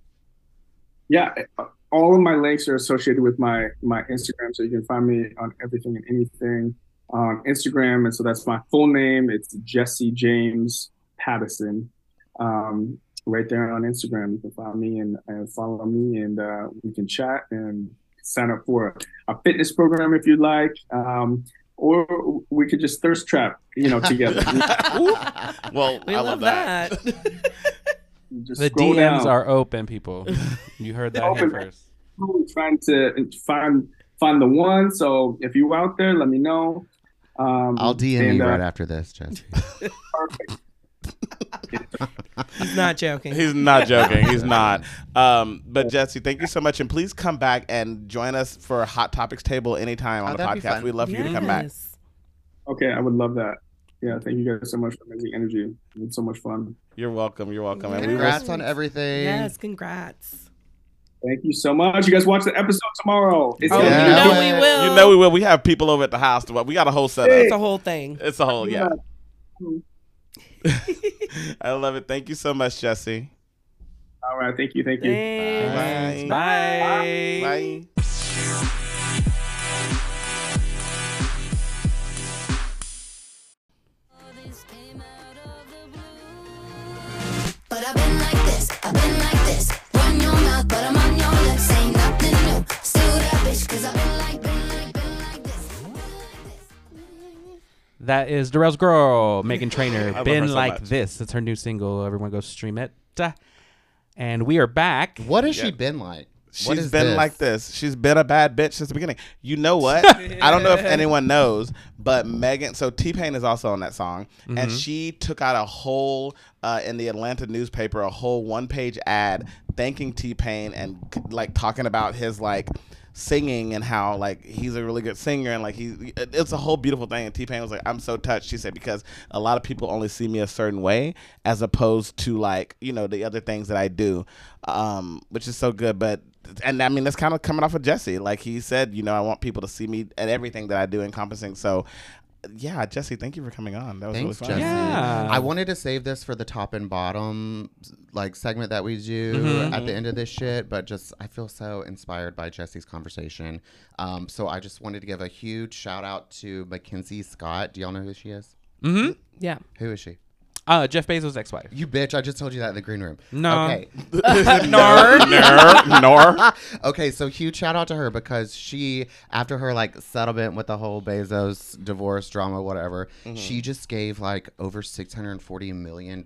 all of my links are associated with my Instagram, so you can find me on everything and anything on Instagram. And so that's my full name. It's Jesse James Pattison. Right there on Instagram, you can find me and follow me, and we can chat and sign up for a fitness program if you'd like, or we could just thirst trap, together. Well, We I love love that. Just The scroll DMs down. are open, people. You heard that here Open. first. Trying to find the one. So if you out there, let me know. I'll DM you right after this, Jesse. Perfect. He's not joking. He's not joking. He's not. But Jesse, thank you so much, and please come back and join us for a Hot Topics table anytime on the that'd be podcast. fun. We'd love for you to come back. Yes. Okay, I would love that. Yeah, thank you guys so much for amazing energy. It's so much fun. You're welcome. You're welcome. And we will Congrats on everything. Yes, congrats. Thank you so much. You guys watch the episode tomorrow. It's Oh, gonna be you know good. we will. You know we will. We have people over at the house. We got a whole setup. It's a whole thing. It's a whole, yeah. I love it. Thank you so much, Jesse. All right, thank you. Thanks. Bye. Bye. Bye. But I've been like this. Run your mouth, but I'm on your lips. Ain't nothing new. Still that bitch, 'cause I've been like this. That is Darrell's girl, Megan Trainor. love Been her so like much. this. That's her new single. Everyone go stream it. And we are back. What has she been like? What She's is been this? like this. She's been a bad bitch since the beginning. You know what? I don't know if anyone knows, but Megan, so T-Pain is also on that song, and she took out a whole, in the Atlanta newspaper, a whole one-page ad thanking T-Pain and like talking about his like singing and how like he's a really good singer, and like it's a whole beautiful thing. And T-Pain was like, I'm so touched. She said, because a lot of people only see me a certain way as opposed to like, the other things that I do, which is so good. And I mean, that's kind of coming off of Jesse. Like he said, I want people to see me at everything that I do encompassing. So yeah, Jesse, thank you for coming on. That was Thanks, really fun. Jesse. Yeah. I wanted to save this for the top and bottom segment that we do at the end of this shit, but I feel so inspired by Jesse's conversation. So I just wanted to give a huge shout out to Mackenzie Scott. Do y'all know who she is? Mm-hmm. Yeah. Who is she? Jeff Bezos' ex-wife. You bitch! I just told you that in the green room. No. Okay. Nor. Okay, so huge shout out to her because she, after her like settlement with the whole Bezos divorce drama, whatever, she just gave like over $640 million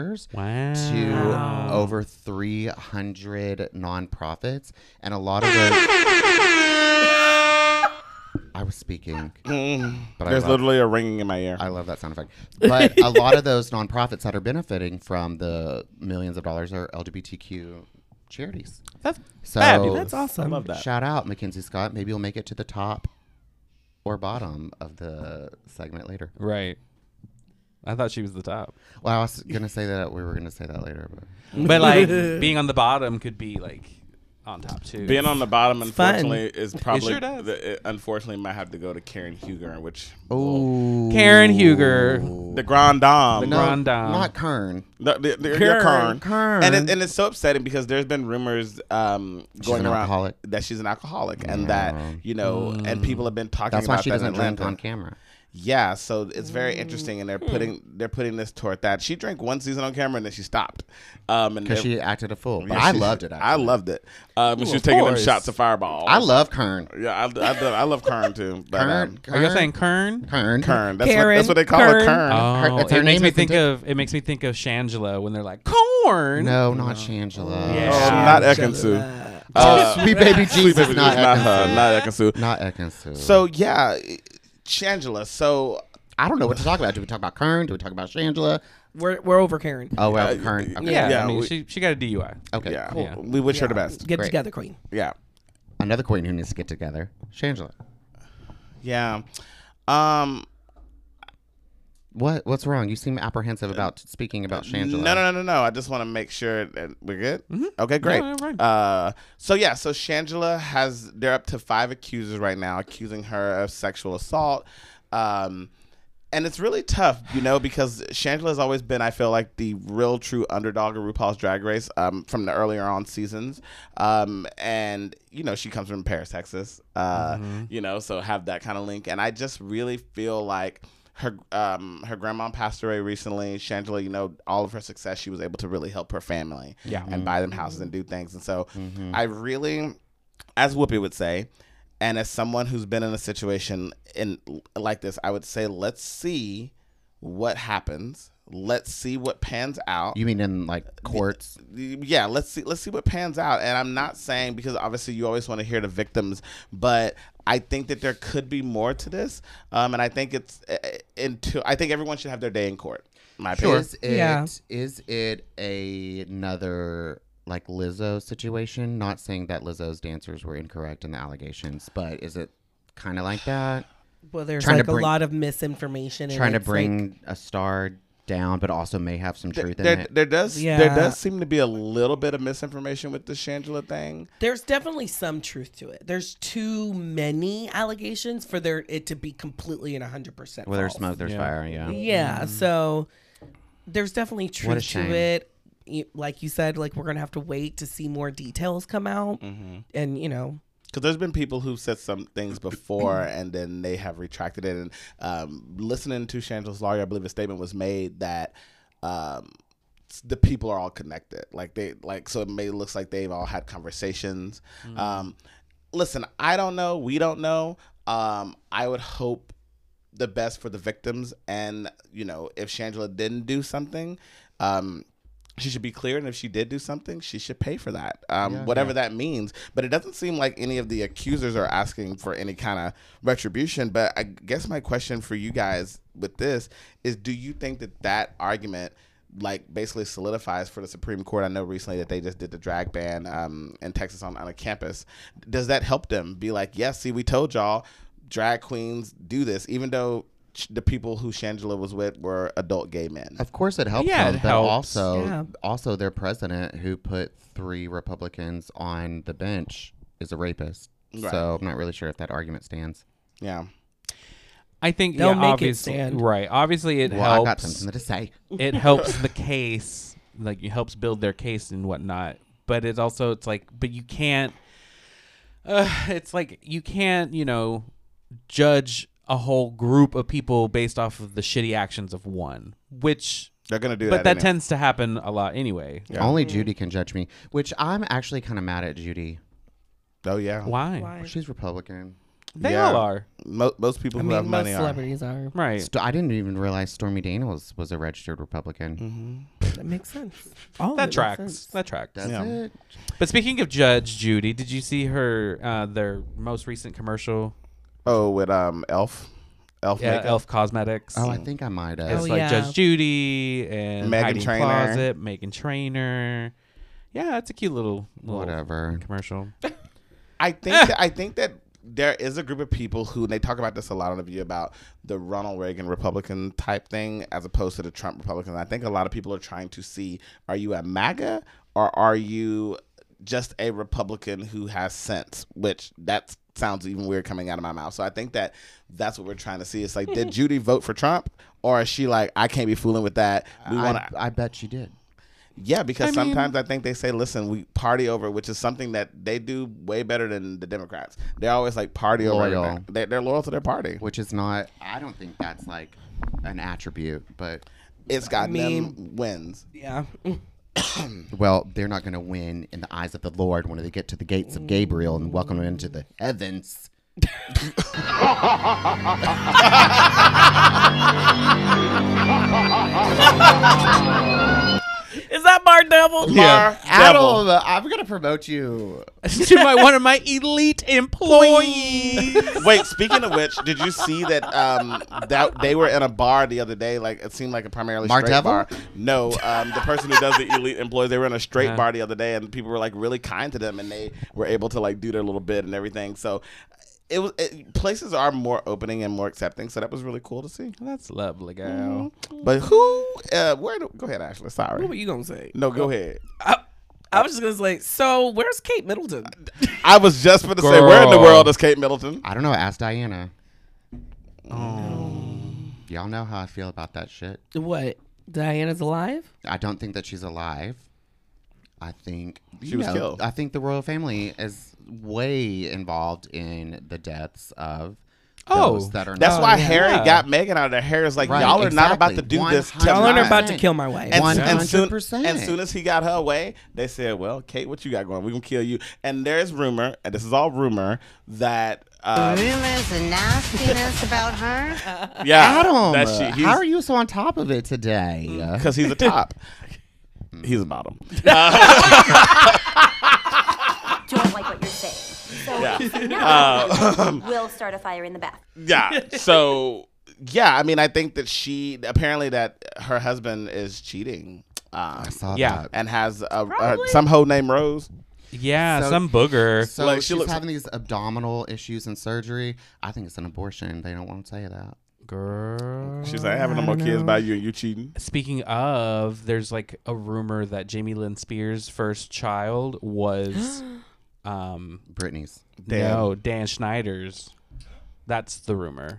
to over 300 nonprofits, and a lot of those. I was speaking, but There's literally a ringing in my ear. I love that sound effect. But a lot of those nonprofits that are benefiting from the millions of dollars are LGBTQ charities. That's So fabulous. That's awesome. I love that. shout out Mackenzie Scott. Maybe you'll make it to the top or bottom of the segment later. Right. I thought she was the top. Well, I was gonna say that we were gonna say that later, but But like being on the bottom could be like on top too. Being on the bottom, fun. unfortunately, is probably sure does. it unfortunately might have to go to Karen Huger, which Karen Huger. the Grand Dame. no, Grand Dame. not Kern. Kern. And it's so upsetting because there's been rumors going an around alcoholic. that she's an alcoholic and that and people have been talking That's about why she that doesn't in drink Atlanta. on camera. Yeah, so it's very interesting, and they're putting this toward that. She drank one season on camera and then she stopped, and Because she acted a fool. But yeah, I she- loved it. I Actually. loved it. When she was taking them course. shots of Fireball. I love Kern. Yeah, I love Kern too. But, Kern. Are you saying Kern? Kern. Kern. That's Karen, what they call her. Kern. Kern. Oh, It's her it makes name, me isn't think it? of Shangela when they're like corn. No, not Shangela. Yeah. Oh, not Ekansu. Sweet baby Sweet Jesus, Baby not Jesus, not her, Ekansu. not Ekansu. Not Ekansu. So yeah, Shangela. So I don't know what to talk about. Do we talk about Kern? Do we talk about Shangela? We're over Karen. Oh, well, Kern. Okay. Yeah, Yeah, I mean, we- she got a DUI. Okay, yeah, cool. Yeah. we wish her the best. Get Great. together, Queen. Yeah, Another queen who needs to get together. Shangela. yeah. What's wrong? You seem apprehensive about speaking about Shangela. No. I just want to make sure that we're good. Okay, great. Yeah, right. So Shangela they're up to 5 accusers right now, accusing her of sexual assault. And it's really tough, because Shangela has always been, I feel like, the real true underdog of RuPaul's Drag Race from the earlier on seasons. And, she comes from Paris, Texas, so have that kind of link. And I just really feel like her grandma passed away recently. Shangela, all of her success, she was able to really help her family and buy them houses and do things. And so I really, as Whoopi would say, and as someone who's been in a situation like this, I would say, let's see what happens. Let's see what pans out. You mean in like courts? Yeah, let's see what pans out. And I'm not saying, because obviously you always want to hear the victims, but I think that there could be more to this. And I think I think everyone should have their day in court. My opinion. Is it another like Lizzo situation? Not saying that Lizzo's dancers were incorrect in the allegations, but is it kind of like that? Well, there's Trying to like a bring- lot of misinformation. Trying to it's bring a star down, but also may have some truth in it. There does Yeah. seem to be a little bit of misinformation with the Shangela thing. there's definitely some truth to it. There's too many allegations for it to be completely and 100%. Where there's false. smoke, there's fire. Yeah. Yeah, so there's definitely What a truth shame. to it. Like you said, like we're gonna have to wait to see more details come out, and Because there's been people who've said some things before and then they have retracted it. And listening to Shangela's lawyer, I believe a statement was made that the people are all connected. So it looks like they've all had conversations. Listen, I don't know. We don't know. I would hope the best for the victims. And, if Shangela didn't do something, she should be clear, and if she did do something, she should pay for that, whatever that means. But it doesn't seem like any of the accusers are asking for any kind of retribution. But I guess my question for you guys with this is, do you think that argument basically solidifies for the Supreme Court? I know recently that they just did the drag ban in Texas on a campus. Does that help them be like, yes, see, we told y'all drag queens do this, even though the people who Shangela was with were adult gay men? Of course, it helps Yeah, them, it but helps. also their president, who put 3 Republicans on the bench, is a rapist. Right. So I'm not really sure if that argument stands. Yeah. I think They'll make it obviously, stand. right? Obviously, it Well, helps. I got something to say. It helps the case, like it helps build their case and whatnot. But it's like, but you can't. It's like you can't, judge a whole group of people based off of the shitty actions of one, which They're gonna do but that. that anyway. tends to happen a lot anyway. Yeah. Only Judy can judge me, which I'm actually kind of mad at Judy. Oh yeah. Why? She's Republican. They Yeah. all are. Most people I who mean, have most money are. celebrities are. Right. I didn't even realize Stormy Daniels was a registered Republican. That makes sense. All of it That makes tracks. sense. That tracks. Does Yeah. it? But speaking of Judge Judy, did you see her their most recent commercial? Oh, with Elf Yeah, makeup. Elf Cosmetics. Oh, I think I might have. It's Oh, like yeah. Judge Judy and Meghan Hiding Trainor. Closet, Megan Trainor. Yeah, it's a cute little Whatever. commercial. I think that there is a group of people who, and they talk about this a lot on The View, about the Ronald Reagan Republican type thing as opposed to the Trump Republican. I think a lot of people are trying to see, are you a MAGA or are you just a Republican who has sense? Which that sounds even weird coming out of my mouth. So I think that that's what we're trying to see. It's like, did Judy vote for Trump, or is she like, I can't be fooling with that? We want to. I bet she did. Yeah, because I mean- sometimes I think they say, listen, we party over, which is something that they do way better than the Democrats. They're always like party over Loyal. everything. They're loyal to their party. Which is not. I don't think that's like an attribute, but It's got mean- them wins. Yeah. well, they're not going to win in the eyes of the Lord when they get to the gates of Gabriel and welcome them into the heavens. Is that Bar Devil? Yeah. Adam, I'm going to promote you. to one of my elite employees. Wait, speaking of which, did you see that that they were in a bar the other day? Like, it seemed like a primarily Mark straight Devil? bar. No, the person who does the elite employees, they were in a straight bar the other day, and people were like really kind to them, and they were able to like do their little bit and everything. So places are more opening and more accepting. So that was really cool to see. That's lovely, girl. But who? Go ahead, Ashley. Sorry. What were you gonna say? No, go ahead. I was just gonna say. So where's Kate Middleton? I was just going to say, where in the Girl. world is Kate Middleton? I don't know. Ask Diana. Y'all know how I feel about that shit. What? Diana's alive? I don't think that she's alive. I think She was killed. I think the royal family is way involved in the deaths of those that are That's not. why yeah. Harry got Meghan out of there. Harry's like, Right, y'all are not about to exactly. do this 100%. tonight. Y'all aren't about to 100%. kill my wife. And 100%. soon as he got her away, they said, well, Kate, what you got going? We're going to kill you. And there's rumor, and this is all rumor, that... Rumors and nastiness about her. yeah, Adam, that how are you so on top of it today? Because he's a top. He's a bottom. Don't like what you're saying. So Yeah. if no, we'll start a fire in the bath. Yeah. So, yeah, I mean, I think that apparently that her husband is cheating. I saw Yeah. that. And has some hoe named Rose. Yeah, So- some booger. So Like, she she's looks- having these abdominal issues and surgery. I think it's an abortion. They don't want to say that. Girl. She's like, having no more kids by you and you cheating. Speaking of, there's like a rumor that Jamie Lynn Spears' first child was Britney's. Dan Schneider's. That's the rumor.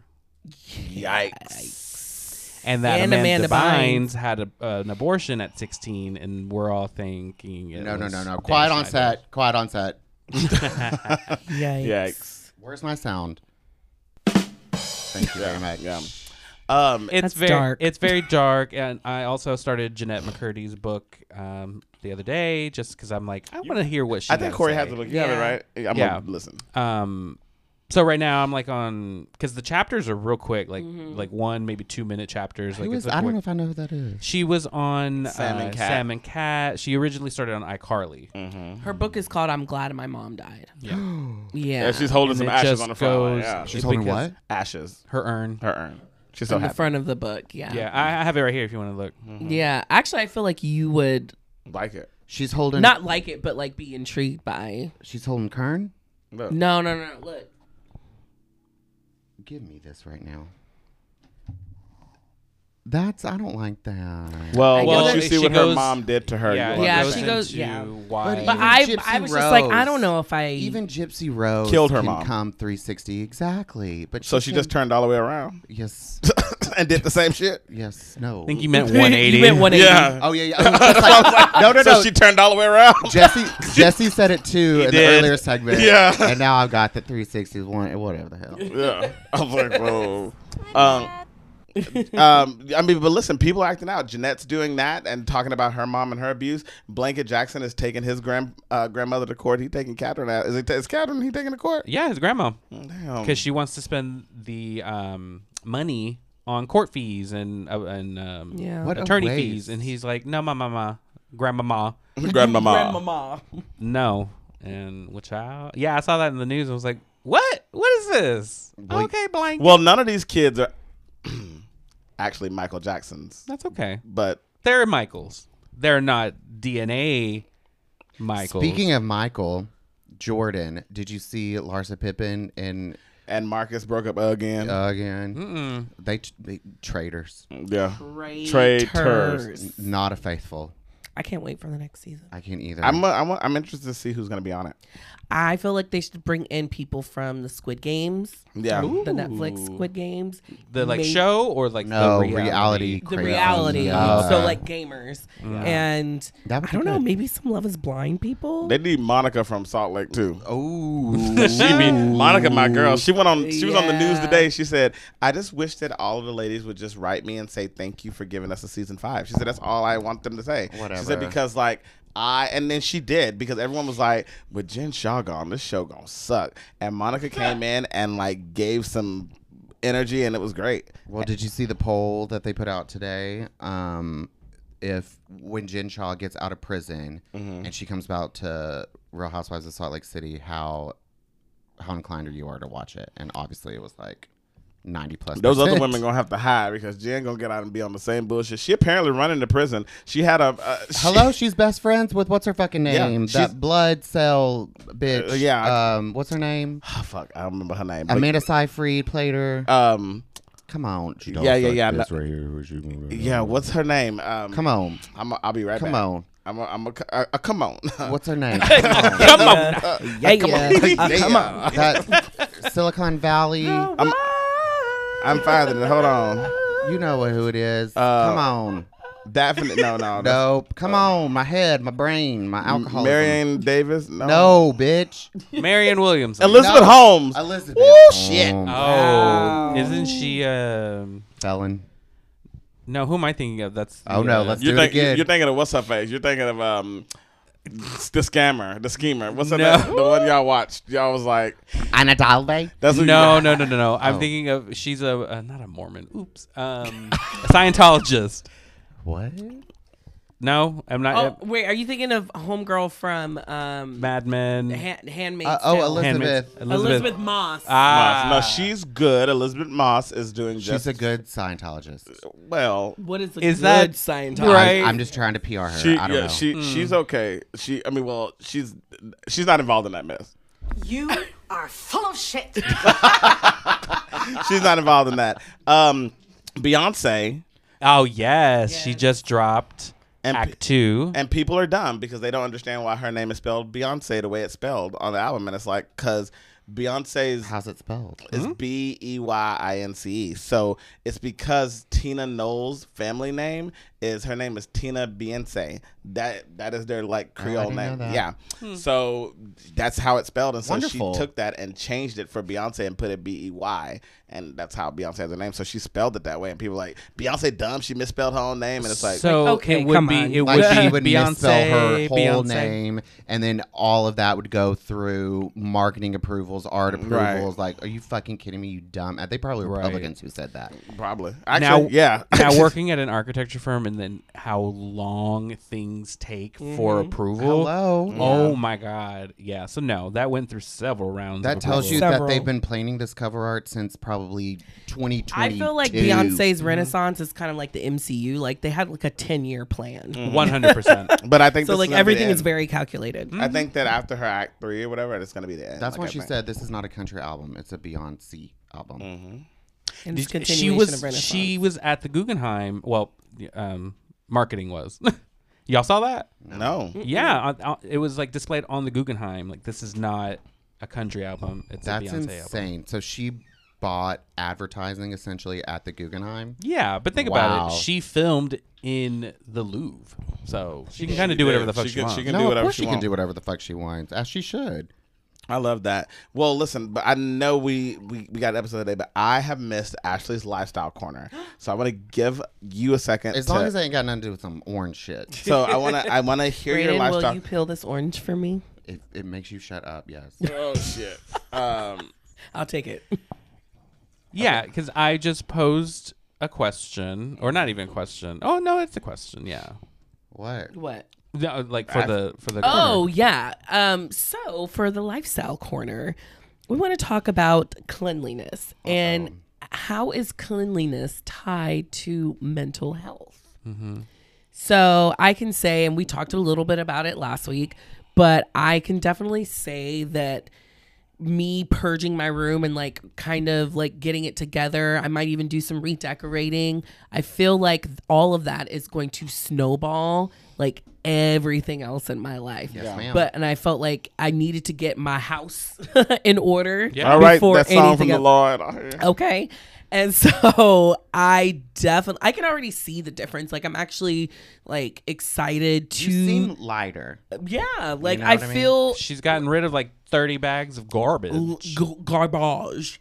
Yikes. And that And Amanda Amanda Bynes had an abortion at 16, and we're all thinking it No. was Dan Quiet on Schneider. set. Quiet on set. Yikes. Yikes. Where's my sound? Thank you very much. Yeah. It's That's very dark. It's very dark, and I also started Jeanette McCurdy's book the other day just because I'm like, I want to hear what she. I think Corey has the book. You have it, Yeah. right? I'm Yeah. going to listen. So right now I'm like on because the chapters are real quick, like 1 maybe 2 minute chapters. Who Like is, it's I don't quick- know if I know who that is. She was on Sam and Cat. Sam and Cat. She originally started on iCarly. Her book is called "I'm Glad My Mom Died." Yeah. Yeah. She's holding And some it ashes just on the front. goes- Yeah. She's holding because- what? Ashes. Her urn. Her urn. She's so on the happy. front of the book. Yeah. Yeah, I have it right here if you want to look. Yeah. Actually, I feel like you would Like it. She's holding. not like it, but like be intrigued by. She's holding Kern. Look. No. Look. Give me this right now. I don't like that. Well, Well, once you see she what goes- her mom did to her, Yeah, you will Yeah, understand. she goes- into yeah. why. But But Even I Gypsy was just like, I Rose. don't know if I Even Gypsy Rose Killed her can mom. come 360 exactly, but So she just can- turned all the way around. yes. and did the same shit. Yes. No. I think you meant 180. You meant 180. Yeah. Oh yeah. I was just like, no. So she turned all the way around. Jesse said it too in the did. earlier segment. Yeah. And now I've got the 360s one. Whatever the hell. Yeah. I was like, whoa. I mean, but listen, people are acting out. Jeanette's doing that and talking about her mom and her abuse. Blanket Jackson is taking his grandmother to court. He taking Catherine out. Is Catherine he taking to court? Yeah, his grandma. Damn. Because she wants to spend the money on court fees and What a attorney waste. fees. And he's like, no, grandmama. Grandmama. No. And which I saw that in the news. I was like, what? What is this? Okay, blank. Well, none of these kids are actually Michael Jackson's. That's okay. But They're Michaels. They're not DNA Michaels. Speaking of Michael Jordan, did you see Larsa Pippen and Marcus broke up again. again? They traitors. Yeah. Traitors. Traitors. Not a faithful. I can't wait for the next season. I can't either. I'm interested to see who's going to be on it. I feel like they should bring in people from the Squid Games. Yeah. The Netflix Squid Games. The like Maybe- show or like no the reality? The crazy. reality. Yeah. So like gamers. And That would I be don't know, good. maybe some Love is Blind people. They need Monica from Salt Lake too. Oh, Monica, my girl. She was on the news Yeah. today. She said, "I just wish that all of the ladies would just write me and say thank you for giving us a season 5." She said that's all I want them to say. She said Whatever. because like and then she did because everyone was like, with Jen Shaw gone, this show gonna suck. And Monica came in and like gave some energy and it was great. Well, did you see the poll that they put out today? If when Jen Shaw gets out of prison and she comes out to Real Housewives of Salt Lake City, how inclined you are to watch it? And obviously, it was like 90+%. Those other women gonna have to hide because Jen gonna get out and be on the same bullshit. She apparently running the prison. She had a Hello, she's best friends with what's her fucking Yeah, name? she's- That blood cell bitch. yeah. What's her name? Oh, fuck, I don't remember her name. but- Amanda Seyfried played her. Come on. She yeah, talks like yeah. this no- right here. What you gonna do? Yeah, what's her name? Come on. I'll be right Come back. on. Come on. What's her name? Come on. Come on. That Silicon Valley. I'm finding it. Hold on. You know who it is. Come on. Definitely. No. Nope. Come on. My head, my brain, my alcohol. Marianne Davis. No, bitch. Marianne Williamson. Elizabeth No. Holmes. Elizabeth. Woo, shit. Oh, isn't she? Felon. No, who am I thinking of? That's Oh, no, let's You're do it again. You're thinking of what's her face? You're thinking of the scammer, the schemer. What's her No. name? The one y'all watched. Y'all was like, Anna Dalby. that's who No. you- I'm Oh. thinking of. She's a not a Mormon. Oops. A Scientologist. What? No, I'm not. Oh, wait, are you thinking of Homegirl from Mad Men. Handmaid's Oh, Tale? Elizabeth. Elizabeth Moss. Ah, No, she's good. Elizabeth Moss is doing just She's a good Scientologist. well. What is the Is good that Scientology? right? I'm just trying to PR her. She, I don't know. she's okay. She's not involved in that mess. You are full of shit. She's not involved in that. Beyonce Oh yes, she just dropped And Act 2. and people are dumb because they don't understand why her name is spelled Beyonce the way it's spelled on the album, and it's like because Beyonce's How's it spelled? is Beyince. So it's because Tina Knowles' family name is her name is Tina Beyonce. That is their like Creole didn't know name. that. Yeah. So that's how it's spelled. And so Wonderful. she took that and changed it for Beyonce and put it Bey. And that's how Beyonce has her name. So she spelled it that way. And people are like, Beyonce dumb. She misspelled her own name. And it's like, So okay, it would come be on. it Like would she be would Beyonce, misspell her whole Beyonce. name, and then all of that would go through marketing approvals, art approvals. Like, are you fucking kidding me? You dumb. They probably were Right. Republicans who said that. probably. Actually, yeah. Now working at an architecture firm and then how long things take for approval. Hello. Oh my God. Yeah. So no, that went through several rounds. That of tells you approval. Several. that they've been planning this cover art since probably 2020. I feel like Beyonce's Renaissance is kind of like the MCU. Like they had like a 10-year plan. 100%. But I think So this like is gonna be everything the is end. very calculated. I think that after her Act 3 or whatever, it's going to be the end. That's like, why I she think. said this is not a country album; it's a Beyonce album. And it's She continuation was of Renaissance. she was at the Guggenheim. Well, marketing was. Y'all saw that? No. Yeah, it was like displayed on the Guggenheim. Like this is not a country album. It's That's a Beyonce album. insane. So she bought advertising essentially at the Guggenheim. Yeah, but think about it. She filmed in the Louvre, so she can kind of do whatever the fuck she wants. She can No, do of whatever course she she can wants. do whatever the fuck she wants, as she should. I love that. Well, listen, but I know we got an episode today, but I have missed Ashley's lifestyle corner, so I want to give you a second. As long as I ain't got nothing to do with some orange shit. So I want to hear your Brayden, lifestyle. will you peel this orange for me? It makes you shut up, yes. Oh shit. I'll take it. Yeah, because I just posed a question, or not even a question. Oh no, it's a question. Yeah, What? What? no, like for the Oh corner. yeah. So for the lifestyle corner, we want to talk about cleanliness and how is cleanliness tied to mental health. So I can say, and we talked a little bit about it last week, but I can definitely say that me purging my room and like kind of like getting it together, I might even do some redecorating. I feel like all of that is going to snowball like everything else in my life. Yes, ma'am. But and I felt like I needed to get my house in order. Yeah. All right, before that song anything from the else. Lord. I hear. Okay. And so I can already see the difference. Like I'm actually like excited to You seem lighter. yeah, like know I what I mean? feel She's gotten rid of like 30 bags of garbage. garbage.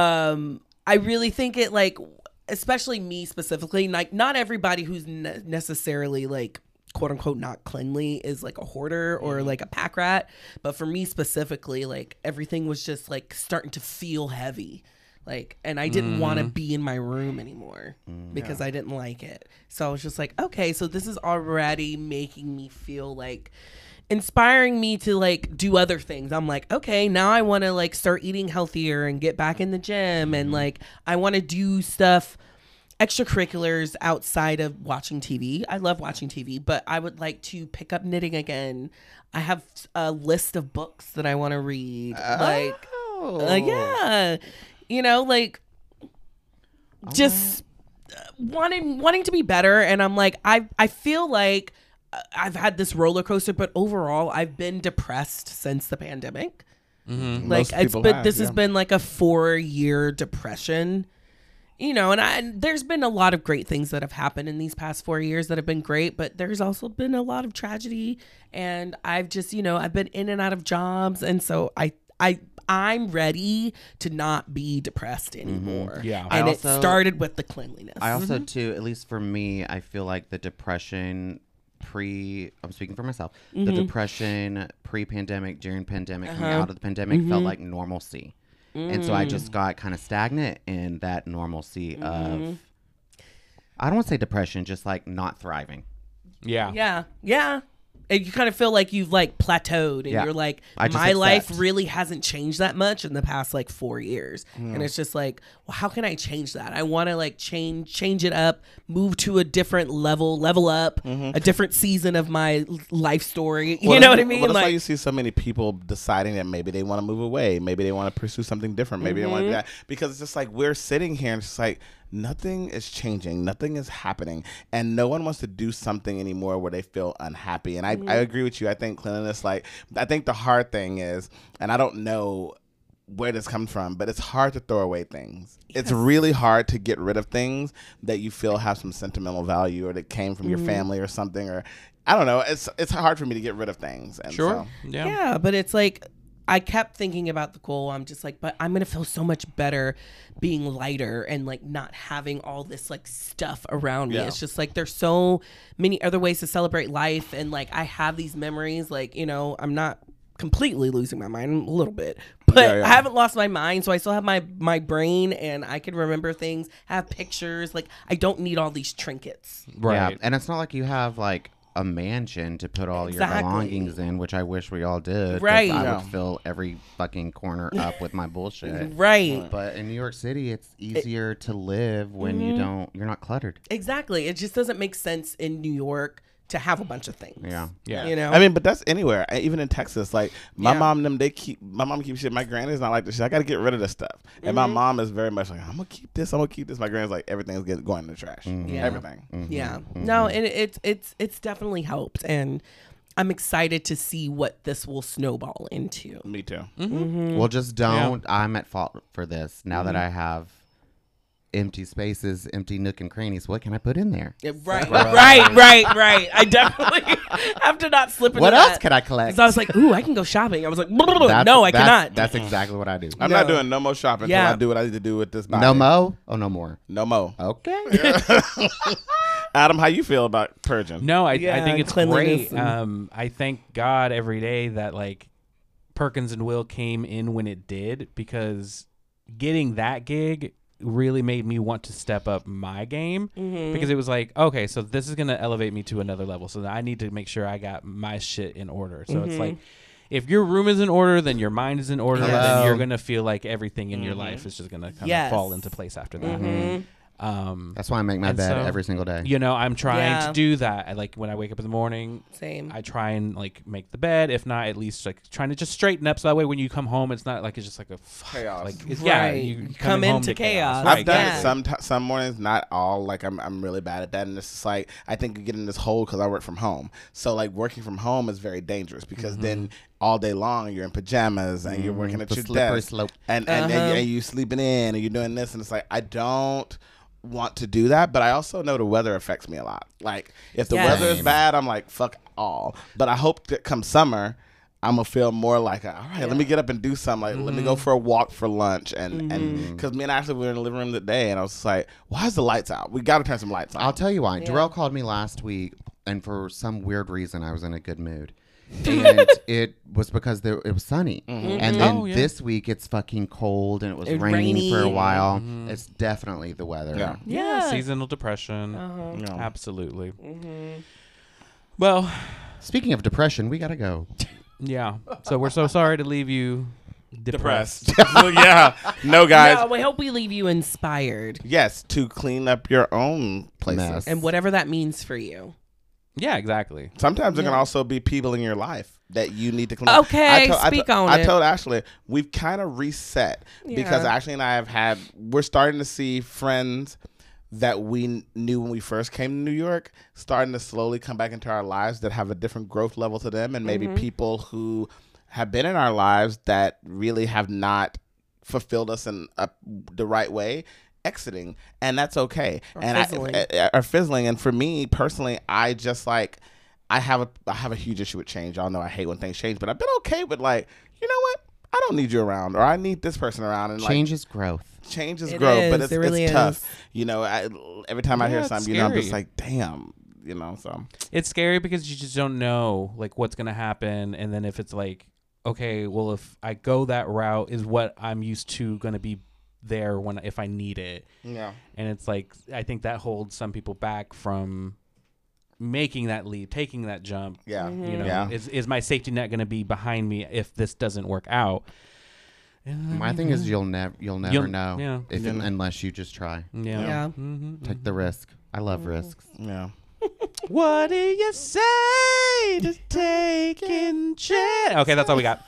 I really think it like, especially me specifically, like not everybody who's necessarily like quote unquote not cleanly is like a hoarder or like a pack rat. But for me specifically, like everything was just like starting to feel heavy. Like, and I didn't want to be in my room anymore because I didn't like it. So I was just like, okay, so this is already making me feel like inspiring me to like do other things. I'm like, okay, now I want to like start eating healthier and get back in the gym. And like, I want to do stuff, extracurriculars outside of watching TV. I love watching TV, but I would like to pick up knitting again. I have a list of books that I want to read. Like, yeah. You know, like just wanting to be better. And I'm like, I feel like I've had this roller coaster, but overall I've been depressed since the pandemic. Like Most it's people been, have, this yeah. has been like a 4-year depression, you know, and there's been a lot of great things that have happened in these past 4 years that have been great, but there's also been a lot of tragedy. And I've just, you know, I've been in and out of jobs. And so I'm ready to not be depressed anymore. Yeah. And I it also- started with the cleanliness. I also, too, at least for me, I feel like the depression I'm speaking for myself, the depression pre-pandemic, during pandemic, coming out of the pandemic felt like normalcy. And so I just got kind of stagnant in that normalcy of, I don't want to say depression, just like not thriving. Yeah. Yeah. And you kind of feel like you've like plateaued and Yeah. you're like, I just my life accept. really hasn't changed that much in the past like 4 years. And it's just like, well, how can I change that? I want to like change it up, move to a different level up, a different season of my life story. You know what I mean? Well, that's why Like, you see so many people deciding that maybe they want to move away, maybe they want to pursue something different, maybe they want to do that, because it's just like we're sitting here and it's just like nothing is changing, nothing is happening, and no one wants to do something anymore where they feel unhappy. And I agree with you. I think cleanliness, like, I think the hard thing is, and I don't know where this comes from, but it's hard to throw away things. It's really hard to get rid of things that you feel have some sentimental value or that came from your family or something, or I don't know. It's hard for me to get rid of things. And Sure. so- yeah, but it's like, I kept thinking about the goal. I'm just like, but I'm going to feel so much better being lighter and like not having all this like stuff around me. Yeah. It's just like, there's so many other ways to celebrate life. And like, I have these memories, like, you know, I'm not completely losing my mind, a little bit, but Yeah. I haven't lost my mind. So I still have my brain and I can remember things, have pictures. Like, I don't need all these trinkets. Right. Yeah. And it's not like you have like a mansion to put all Exactly. your belongings in, which I wish we all did. 'cause Right. I Yeah. would fill every fucking corner up with my bullshit. Right. But in New York City, it's easier to live when you're not cluttered. Exactly. It just doesn't make sense in New York to have a bunch of things. Yeah. Yeah. You know? I mean, but that's anywhere. Even in Texas, like my Yeah. mom, my mom keeps shit. My granny's not like this shit. I got to get rid of this stuff. And my mom is very much like, I'm gonna keep this. I'm gonna keep this. My granny's like, everything's going in the trash. Yeah. Everything. Yeah. No, and it's definitely helped. And I'm excited to see what this will snowball into. Me too. Well, just don't. I'm at fault for this. Now that I have empty spaces, empty nook and crannies, what can I put in there? Yeah, right. I definitely have to not slip into What that. else can I collect? 'Cause I was like, ooh, I can go shopping. I was like, no, I That's- cannot. That's exactly what I do. I'm not doing no more shopping Yeah. until I do what I need to do with this body. No mo? Oh, no more. No more. Okay. Adam, how you feel about purging? No, I Yeah, think it's cleanliness great. I thank God every day that like Perkins and Will came in when it did, because getting that gig really made me want to step up my game, because it was like, okay, so this is going to elevate me to another level. So I need to make sure I got my shit in order. So it's like, if your room is in order, then your mind is in order, Hello. then you're going to feel like everything in your life is just going to kind Yes. of fall into place after that. That's why I make my And bed so, every single day. You know, I'm trying Yeah. to do that. I, like when I wake up in the morning, Same. I try and like make the bed. If not, at least like trying to just straighten up, so that way when you come home, it's not like it's just like a Chaos. Like it's, yeah, Right. you Come coming home into to chaos. chaos. Right, I've done Yeah. it some mornings, not all. Like I'm really bad at that, and it's just like I think you get in this hole because I work from home. So like working from home is very dangerous because then all day long you're in pajamas and you're working at The your slippery desk, slope. and you sleeping in and you're doing this, and it's like I don't want to do that, but I also know the weather affects me a lot. Like if the Yes. weather is bad, I'm like fuck all. But I hope that come summer, I'm gonna feel more like, all right, let me get up and do something. Like, let me go for a walk for lunch, and because me and Ashley were in the living room today, and I was just like, why is the lights out? We got to turn some lights on. I'll tell you why. Jarrell called me last week, and for some weird reason, I was in a good mood. And it was because it was sunny. And then Oh, yeah. this week, it's fucking cold, and it was It's rainy for a rainy. while. It's definitely the weather. Yeah. Yeah. Seasonal depression. Yeah. Absolutely. Well, Speaking of depression, we got to go. yeah. So we're so sorry to leave you depressed. Yeah. No, guys. No, we hope we leave you inspired. Yes, to clean up your own places. Mess. And whatever that means for you. Yeah, exactly. Sometimes there can also be people in your life that you need to clean up. Okay, speak on I it. told Ashley, we've kind of reset because Yeah. Ashley and I we're starting to see friends that we knew when we first came to New York starting to slowly come back into our lives that have a different growth level to them, and maybe people who have been in our lives that really have not fulfilled us in the right way exiting, and that's okay. Fizzling. Are fizzling. And for me personally, I just like I have a huge issue with change. Y'all know I hate when things change, but I've been okay with like, you know what? I don't need you around, or I need this person around. And Change is growth. change is It growth, but is. it's It really tough. is. You know, every time I hear it's something, you know, I'm just scary. like, damn. You know, so It's scary because you just don't know like what's gonna happen, and then if it's like, okay, well, if I go that route, is what I'm used to gonna be there if I need it? yeah. And it's like, I think that holds some people back from making that leap, taking that jump. Yeah. You know, Yeah. is my safety net going to be behind me if this doesn't work out? My thing is, you'll never know yeah. unless you just try. Yeah. Yeah. Mhm. Take the risk. I love risks. Yeah. What do you say to taking chance? Okay, that's all we got.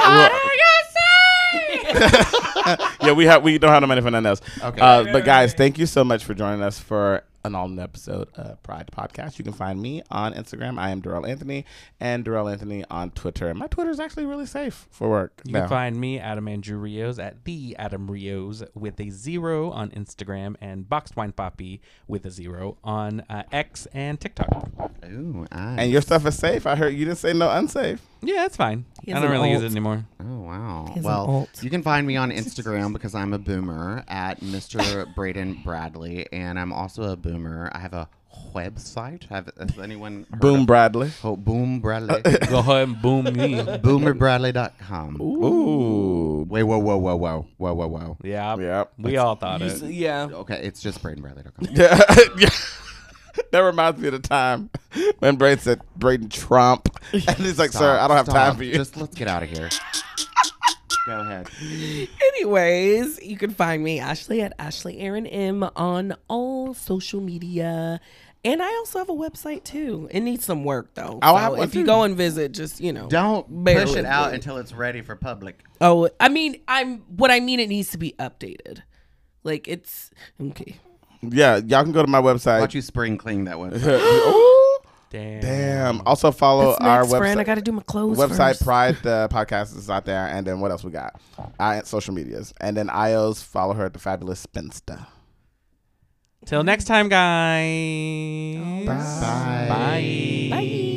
Yeah, we don't have no money for nothing else. Okay. But guys, thank you so much for joining us for an all-new episode of Pride Podcast. You can find me on Instagram. I am Darrell Anthony, and Darrell Anthony on Twitter. And my Twitter is actually really safe for work. You now. can find me, Adam Andrew Rios, at the Adam Rios with a 0 on Instagram, and Boxed Wine Poppy with a 0 on X and TikTok. Ooh, And your stuff is safe. I heard you didn't say no unsafe. Yeah, that's fine. He I has don't an really use alt. it anymore. Oh, wow. He's an Well, alt. you can find me on Instagram because I'm a boomer at Mr. Braden Bradley, and I'm also a boomer. I have a website. Has anyone heard Boom of- Bradley. Oh, Boom Bradley. Go ahead and boom me. BoomerBradley.com. Ooh. Wait, whoa. Yeah, Yep. we all thought it. Yeah. Okay, it's just BradenBradley.com. Yeah. That reminds me of the time when Braden said Braden Trump. And he's like, sir, I don't have time for you. Just let's get out of here. Go ahead. Anyways, you can find me, Ashley, at Ashley Aaron M on all social media. And I also have a website too. It needs some work though. Oh, I So have one if you too. go and visit, just Don't bear push with it out me. until it's ready for public. Oh, I mean, it needs to be updated. Like it's okay. Yeah, y'all can go to my website. Watch you spring clean that one. Ooh. Damn. Also follow What's our next, friend? I website. got to do my clothes Website first. Pride the podcast is out there, and then what else we got? Social medias, and then Io's follow her at the Fabulous Spinster. Till next time, guys. Bye. Bye. Bye.